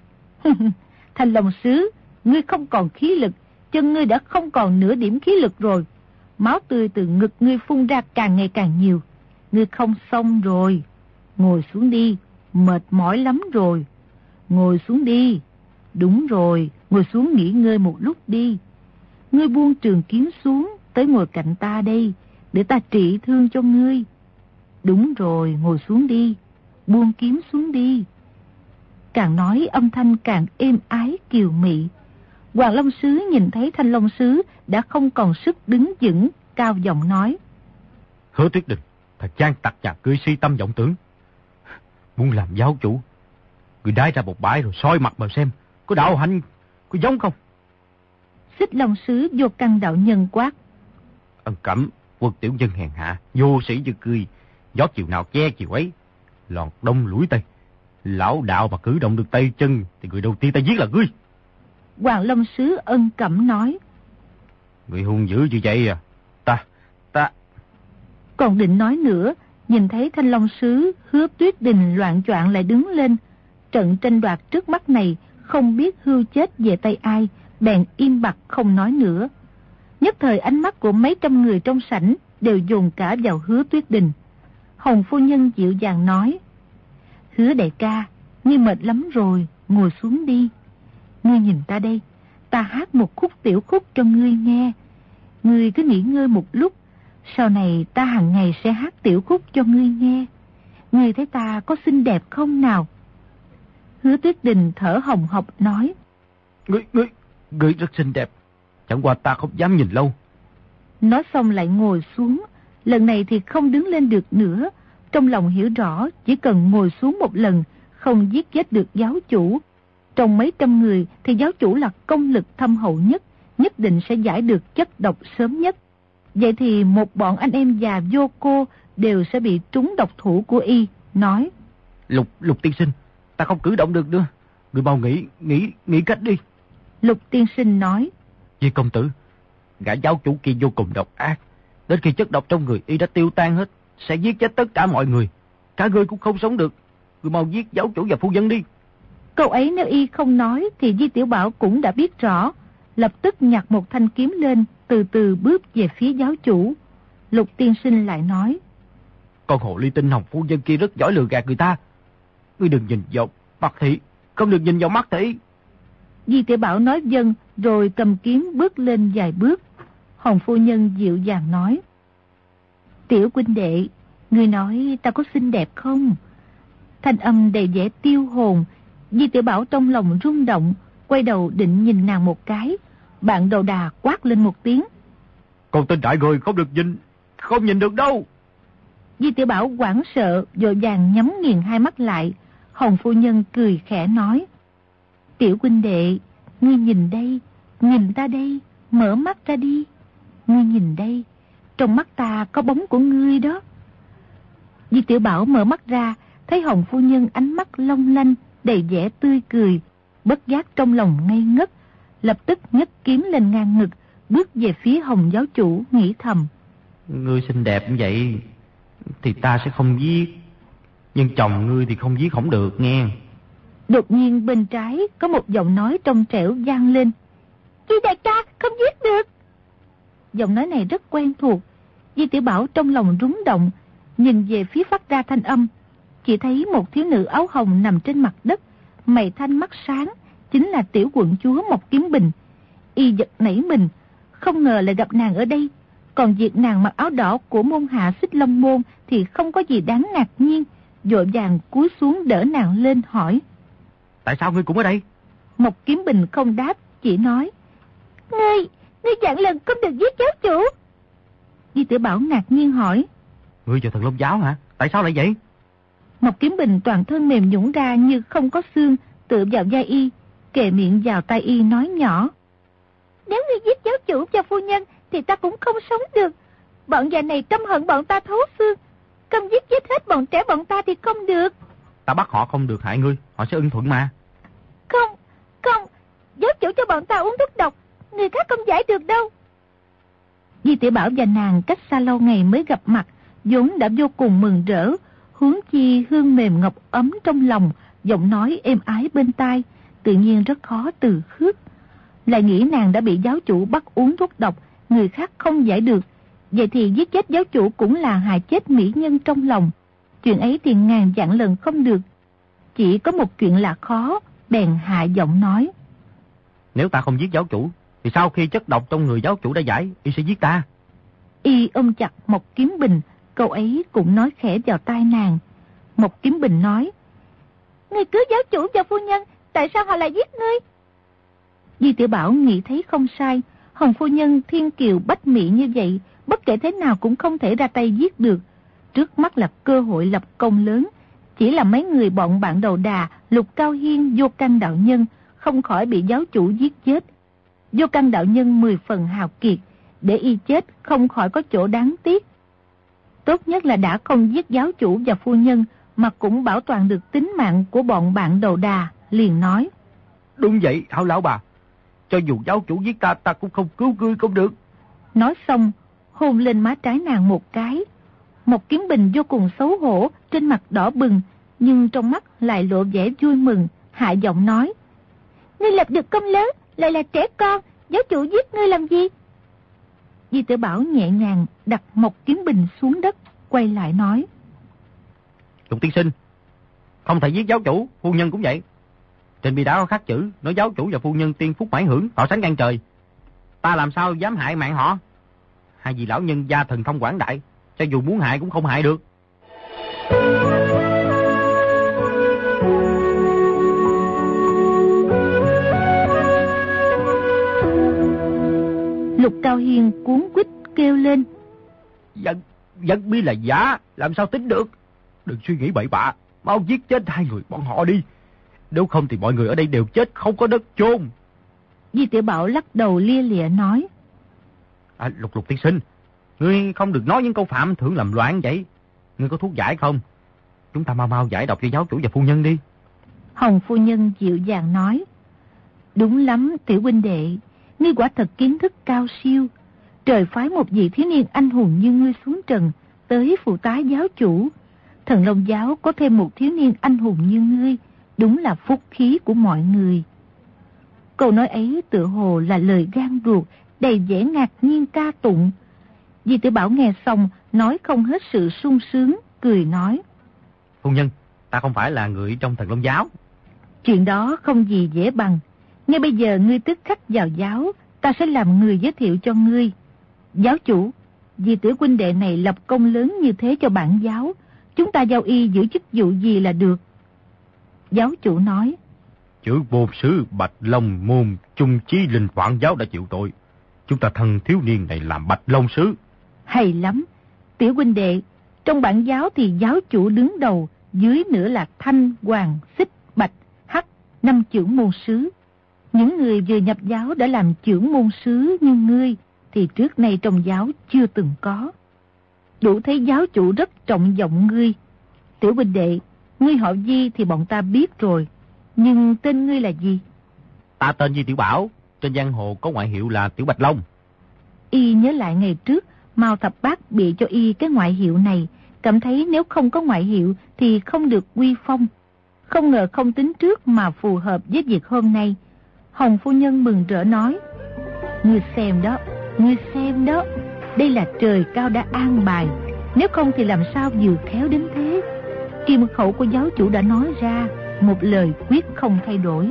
Thanh Long Sứ, ngươi không còn khí lực, chân ngươi đã không còn nửa điểm khí lực rồi. Máu tươi từ ngực ngươi phun ra càng ngày càng nhiều. Ngươi không xong rồi. Ngồi xuống đi, mệt mỏi lắm rồi. Ngồi xuống đi. Đúng rồi, ngồi xuống nghỉ ngơi một lúc đi. Ngươi buông trường kiếm xuống, tới ngồi cạnh ta đây, để ta trị thương cho ngươi. Đúng rồi, ngồi xuống đi, buông kiếm xuống đi. Càng nói âm thanh càng êm ái kiều mị. Hoàng Long Sứ nhìn thấy Thanh Long Sứ đã không còn sức đứng vững, cao giọng nói: Hứa Tuyết Đình, thật gian tặc nhà ngươi si tâm vọng tưởng. Muốn làm giáo chủ, ngươi đái ra một bãi rồi soi mặt mà xem, có đạo hạnh, có giống không? Xích Long Sứ Vô Căn đạo nhân quát: Ân Cẩm, quân tiểu dân hèn hạ, vô sĩ như ngươi, gió chiều nào che chiều ấy, lòn đông lũi tây. Lão đạo mà cử động được tay chân thì người đầu tiên ta giết là ngươi. Hoàng Long Sứ Ân Cẩm nói: Người hung dữ như vậy à? Ta, ta... Còn định nói nữa, nhìn thấy Thanh Long Sứ Hứa Tuyết Đình loạn choạng lại đứng lên. Trận tranh đoạt trước mắt này không biết hưu chết về tay ai, bèn im bặt không nói nữa. Nhất thời ánh mắt của mấy trăm người trong sảnh đều dồn cả vào Hứa Tuyết Đình. Hồng phu nhân dịu dàng nói: Hứa đại ca, ngươi mệt lắm rồi, ngồi xuống đi. Ngươi nhìn ta đây, ta hát một khúc tiểu khúc cho ngươi nghe. Ngươi cứ nghỉ ngơi một lúc, sau này ta hàng ngày sẽ hát tiểu khúc cho ngươi nghe. Ngươi thấy ta có xinh đẹp không nào? Hứa Tuyết Đình thở hồng hộc nói: Ngươi, ngươi, ngươi rất xinh đẹp, chẳng qua ta không dám nhìn lâu. Nói xong lại ngồi xuống, lần này thì không đứng lên được nữa. Trong lòng hiểu rõ, chỉ cần ngồi xuống một lần, không giết chết được giáo chủ. Trong mấy trăm người thì giáo chủ là công lực thâm hậu nhất, nhất định sẽ giải được chất độc sớm nhất. Vậy thì một bọn anh em già vô cô đều sẽ bị trúng độc thủ của y. Nói: Lục, Lục tiên sinh, ta không cử động được nữa. Người mau nghĩ, nghĩ, nghĩ cách đi. Lục tiên sinh nói: Vì công tử, gã giáo chủ kia vô cùng độc ác. Đến khi chất độc trong người y đã tiêu tan hết, sẽ giết chết tất cả mọi người. Cả ngươi cũng không sống được. Người mau giết giáo chủ và phu nhân đi. Câu ấy nếu y không nói thì Di Tiểu Bảo cũng đã biết rõ. Lập tức nhặt một thanh kiếm lên, từ từ bước về phía giáo chủ. Lục tiên sinh lại nói: Con hồ ly tinh Hồng phu nhân kia rất giỏi lừa gạt người ta. Ngươi đừng nhìn vào mặt thị, không được nhìn vào mắt thị. Di Tiểu Bảo nói vâng, rồi cầm kiếm bước lên vài bước. Hồng phu nhân dịu dàng nói: Tiểu huynh đệ, ngươi nói ta có xinh đẹp không? Thanh âm đầy vẻ tiêu hồn. Di Tiểu Bảo trong lòng rung động, quay đầu định nhìn nàng một cái. Bạn đầu đà quát lên một tiếng: Con tên đại người không được nhìn, không nhìn được đâu. Di Tiểu Bảo hoảng sợ, vội vàng nhắm nghiền hai mắt lại. Hồng phu nhân cười khẽ nói: Tiểu huynh đệ, ngươi nhìn đây, nhìn ta đây, mở mắt ra đi. Ngươi nhìn đây, trong mắt ta có bóng của ngươi đó. Di Tiểu Bảo mở mắt ra, thấy Hồng phu nhân ánh mắt long lanh, đầy vẻ tươi cười, bất giác trong lòng ngây ngất, lập tức nhấc kiếm lên ngang ngực, bước về phía Hồng giáo chủ, nghĩ thầm: Ngươi xinh đẹp như vậy thì ta sẽ không giết, nhưng chồng ngươi thì không giết không được nghe. Đột nhiên bên trái có một giọng nói trong trẻo vang lên: Di đại ca, không giết được. Giọng nói này rất quen thuộc. Di Tiểu Bảo trong lòng rúng động, nhìn về phía phát ra thanh âm, chỉ thấy một thiếu nữ áo hồng nằm trên mặt đất, mày thanh mắt sáng, chính là tiểu quận chúa Mộc Kiếm Bình. Y giật nảy mình, không ngờ lại gặp nàng ở đây. Còn việc nàng mặc áo đỏ của môn hạ Xích Long môn thì không có gì đáng ngạc nhiên, vội vàng cúi xuống đỡ nàng lên hỏi: Tại sao ngươi cũng ở đây? Mộc Kiếm Bình không đáp, chỉ nói: Ngươi, ngươi dặn lần không được giết giáo chủ. Di Tiểu Bảo ngạc nhiên hỏi: Ngươi vào Thần Long giáo hả? Tại sao lại vậy? Mộc Kiếm Bình toàn thân mềm nhũn ra như không có xương, tựa vào vai y, kề miệng vào tai y nói nhỏ: Nếu ngươi giết giáo chủ và phu nhân thì ta cũng không sống được. Bọn già này căm hận bọn ta thấu xương, không giết chết hết bọn trẻ bọn ta thì không được. Ta bắt họ không được hại ngươi, họ sẽ ưng thuận mà. Không, không, giáo chủ cho bọn ta uống thuốc độc, người khác không giải được đâu. Di Tiểu Bảo và nàng cách xa lâu ngày mới gặp mặt, vốn đã vô cùng mừng rỡ, huống chi hương mềm ngọc ấm trong lòng, giọng nói êm ái bên tai, tự nhiên rất khó từ khước. Lại nghĩ nàng đã bị giáo chủ bắt uống thuốc độc, người khác không giải được, vậy thì giết chết giáo chủ cũng là hại chết mỹ nhân trong lòng. Chuyện ấy thì ngàn vạn lần không được. Chỉ có một chuyện là khó, bèn hạ giọng nói: Nếu ta không giết giáo chủ, thì sau khi chất độc trong người giáo chủ đã giải, y sẽ giết ta. Y ôm chặt Mộc Kiếm Bình, câu ấy cũng nói khẽ vào tai nàng. Mộc Kiếm Bình nói: Ngươi cứu giáo chủ và phu nhân, tại sao họ lại giết ngươi? Di Tiểu Bảo nghĩ thấy không sai, Hồng phu nhân thiên kiều bách mỹ như vậy, bất kể thế nào cũng không thể ra tay giết được. Trước mắt là cơ hội lập công lớn, chỉ là mấy người bọn bạn đầu đà, Lục Cao Hiên, Vô Căn đạo nhân không khỏi bị giáo chủ giết chết. Vô Căn đạo nhân mười phần hào kiệt, để y chết không khỏi có chỗ đáng tiếc. Tốt nhất là đã không giết giáo chủ và phu nhân, mà cũng bảo toàn được tính mạng của bọn bạn đầu đà, liền nói. Đúng vậy, Hảo lão bà. Cho dù giáo chủ giết ta, ta cũng không cứu ngươi không được. Nói xong, hôn lên má trái nàng một cái. Một Kiến Bình vô cùng xấu hổ, trên mặt đỏ bừng, nhưng trong mắt lại lộ vẻ vui mừng, hạ giọng nói. Ngươi lập được công lớn, lại là trẻ con, giáo chủ giết ngươi làm gì? Di Tử Bảo nhẹ nhàng đặt một Kiến Bình xuống đất, quay lại nói. Lục tiên sinh, không thể giết giáo chủ, phu nhân cũng vậy. Trên bia đá có khắc chữ, nói giáo chủ và phu nhân tiên phúc mãn hưởng, họ sánh ngang trời. Ta làm sao dám hại mạng họ? Hai vị lão nhân gia thần thông quảng đại, cho dù muốn hại cũng không hại được. Lục Cao Hiên cuốn quýt kêu lên. Dân, dân bi là giả, làm sao tính được? Đừng suy nghĩ bậy bạ, mau giết chết hai người bọn họ đi. Nếu không thì mọi người ở đây đều chết, không có đất chôn. Di Tiểu Bảo lắc đầu lia lịa nói. À, Lục Lục tiên sinh, ngươi không được nói những câu phạm thượng làm loạn vậy. Ngươi có thuốc giải không? Chúng ta mau mau giải độc cho giáo chủ và phu nhân đi. Hồng phu nhân dịu dàng nói. Đúng lắm tiểu huynh đệ, ngươi quả thật kiến thức cao siêu. Trời phái một vị thiếu niên anh hùng như ngươi xuống trần, tới phụ tá giáo chủ. Thần Long giáo có thêm một thiếu niên anh hùng như ngươi, đúng là phúc khí của mọi người. Câu nói ấy tựa hồ là lời gan ruột, đầy vẻ ngạc nhiên ca tụng. Di Tử Bảo nghe xong, nói không hết sự sung sướng, cười nói. Phu nhân, ta không phải là người trong Thần Long giáo. Chuyện đó không gì dễ bằng. Ngay bây giờ ngươi tức khắc vào giáo, ta sẽ làm người giới thiệu cho ngươi. Giáo chủ, vì tiểu huynh đệ này lập công lớn như thế cho bản giáo, chúng ta giao y giữ chức vụ gì là được. Giáo chủ nói. Chữ vô sứ Bạch Long môn trung chí linh vạn giáo đã chịu tội. Chúng ta thân thiếu niên này làm Bạch Long sứ. Hay lắm. Tiểu huynh đệ, trong bản giáo thì giáo chủ đứng đầu, dưới nữa là Thanh, Hoàng, Xích, Bạch, Hắc, năm chưởng môn sứ. Những người vừa nhập giáo đã làm chưởng môn sứ như ngươi thì trước nay trong giáo chưa từng có. Đủ thấy giáo chủ rất trọng vọng ngươi. Tiểu huynh đệ, ngươi họ Di thì bọn ta biết rồi, nhưng tên ngươi là gì? Ta tên Di Tiểu Bảo, trên giang hồ có ngoại hiệu là Tiểu Bạch Long. Y nhớ lại ngày trước Mao Thập Bát bị cho y cái ngoại hiệu này, cảm thấy nếu không có ngoại hiệu thì không được uy phong. Không ngờ không tính trước mà phù hợp với việc hôm nay. Hồng phu nhân mừng rỡ nói. Ngươi xem đó, ngươi xem đó, đây là trời cao đã an bài, nếu không thì làm sao vừa khéo đến thế. Kim khẩu của giáo chủ đã nói ra, một lời quyết không thay đổi.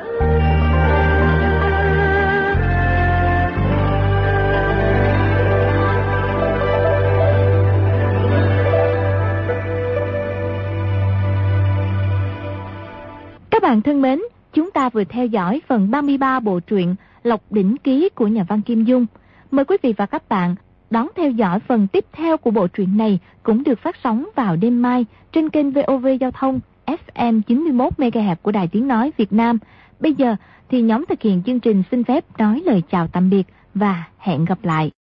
Các bạn thân mến, chúng ta vừa theo dõi phần ba mươi ba bộ truyện Lộc Đỉnh Ký của nhà văn Kim Dung. Mời quý vị và các bạn đón theo dõi phần tiếp theo của bộ truyện này, cũng được phát sóng vào đêm mai trên kênh vê o vê Giao thông ép em chín mươi mốt mê ga héc của Đài Tiếng Nói Việt Nam. Bây giờ thì nhóm thực hiện chương trình xin phép nói lời chào tạm biệt và hẹn gặp lại.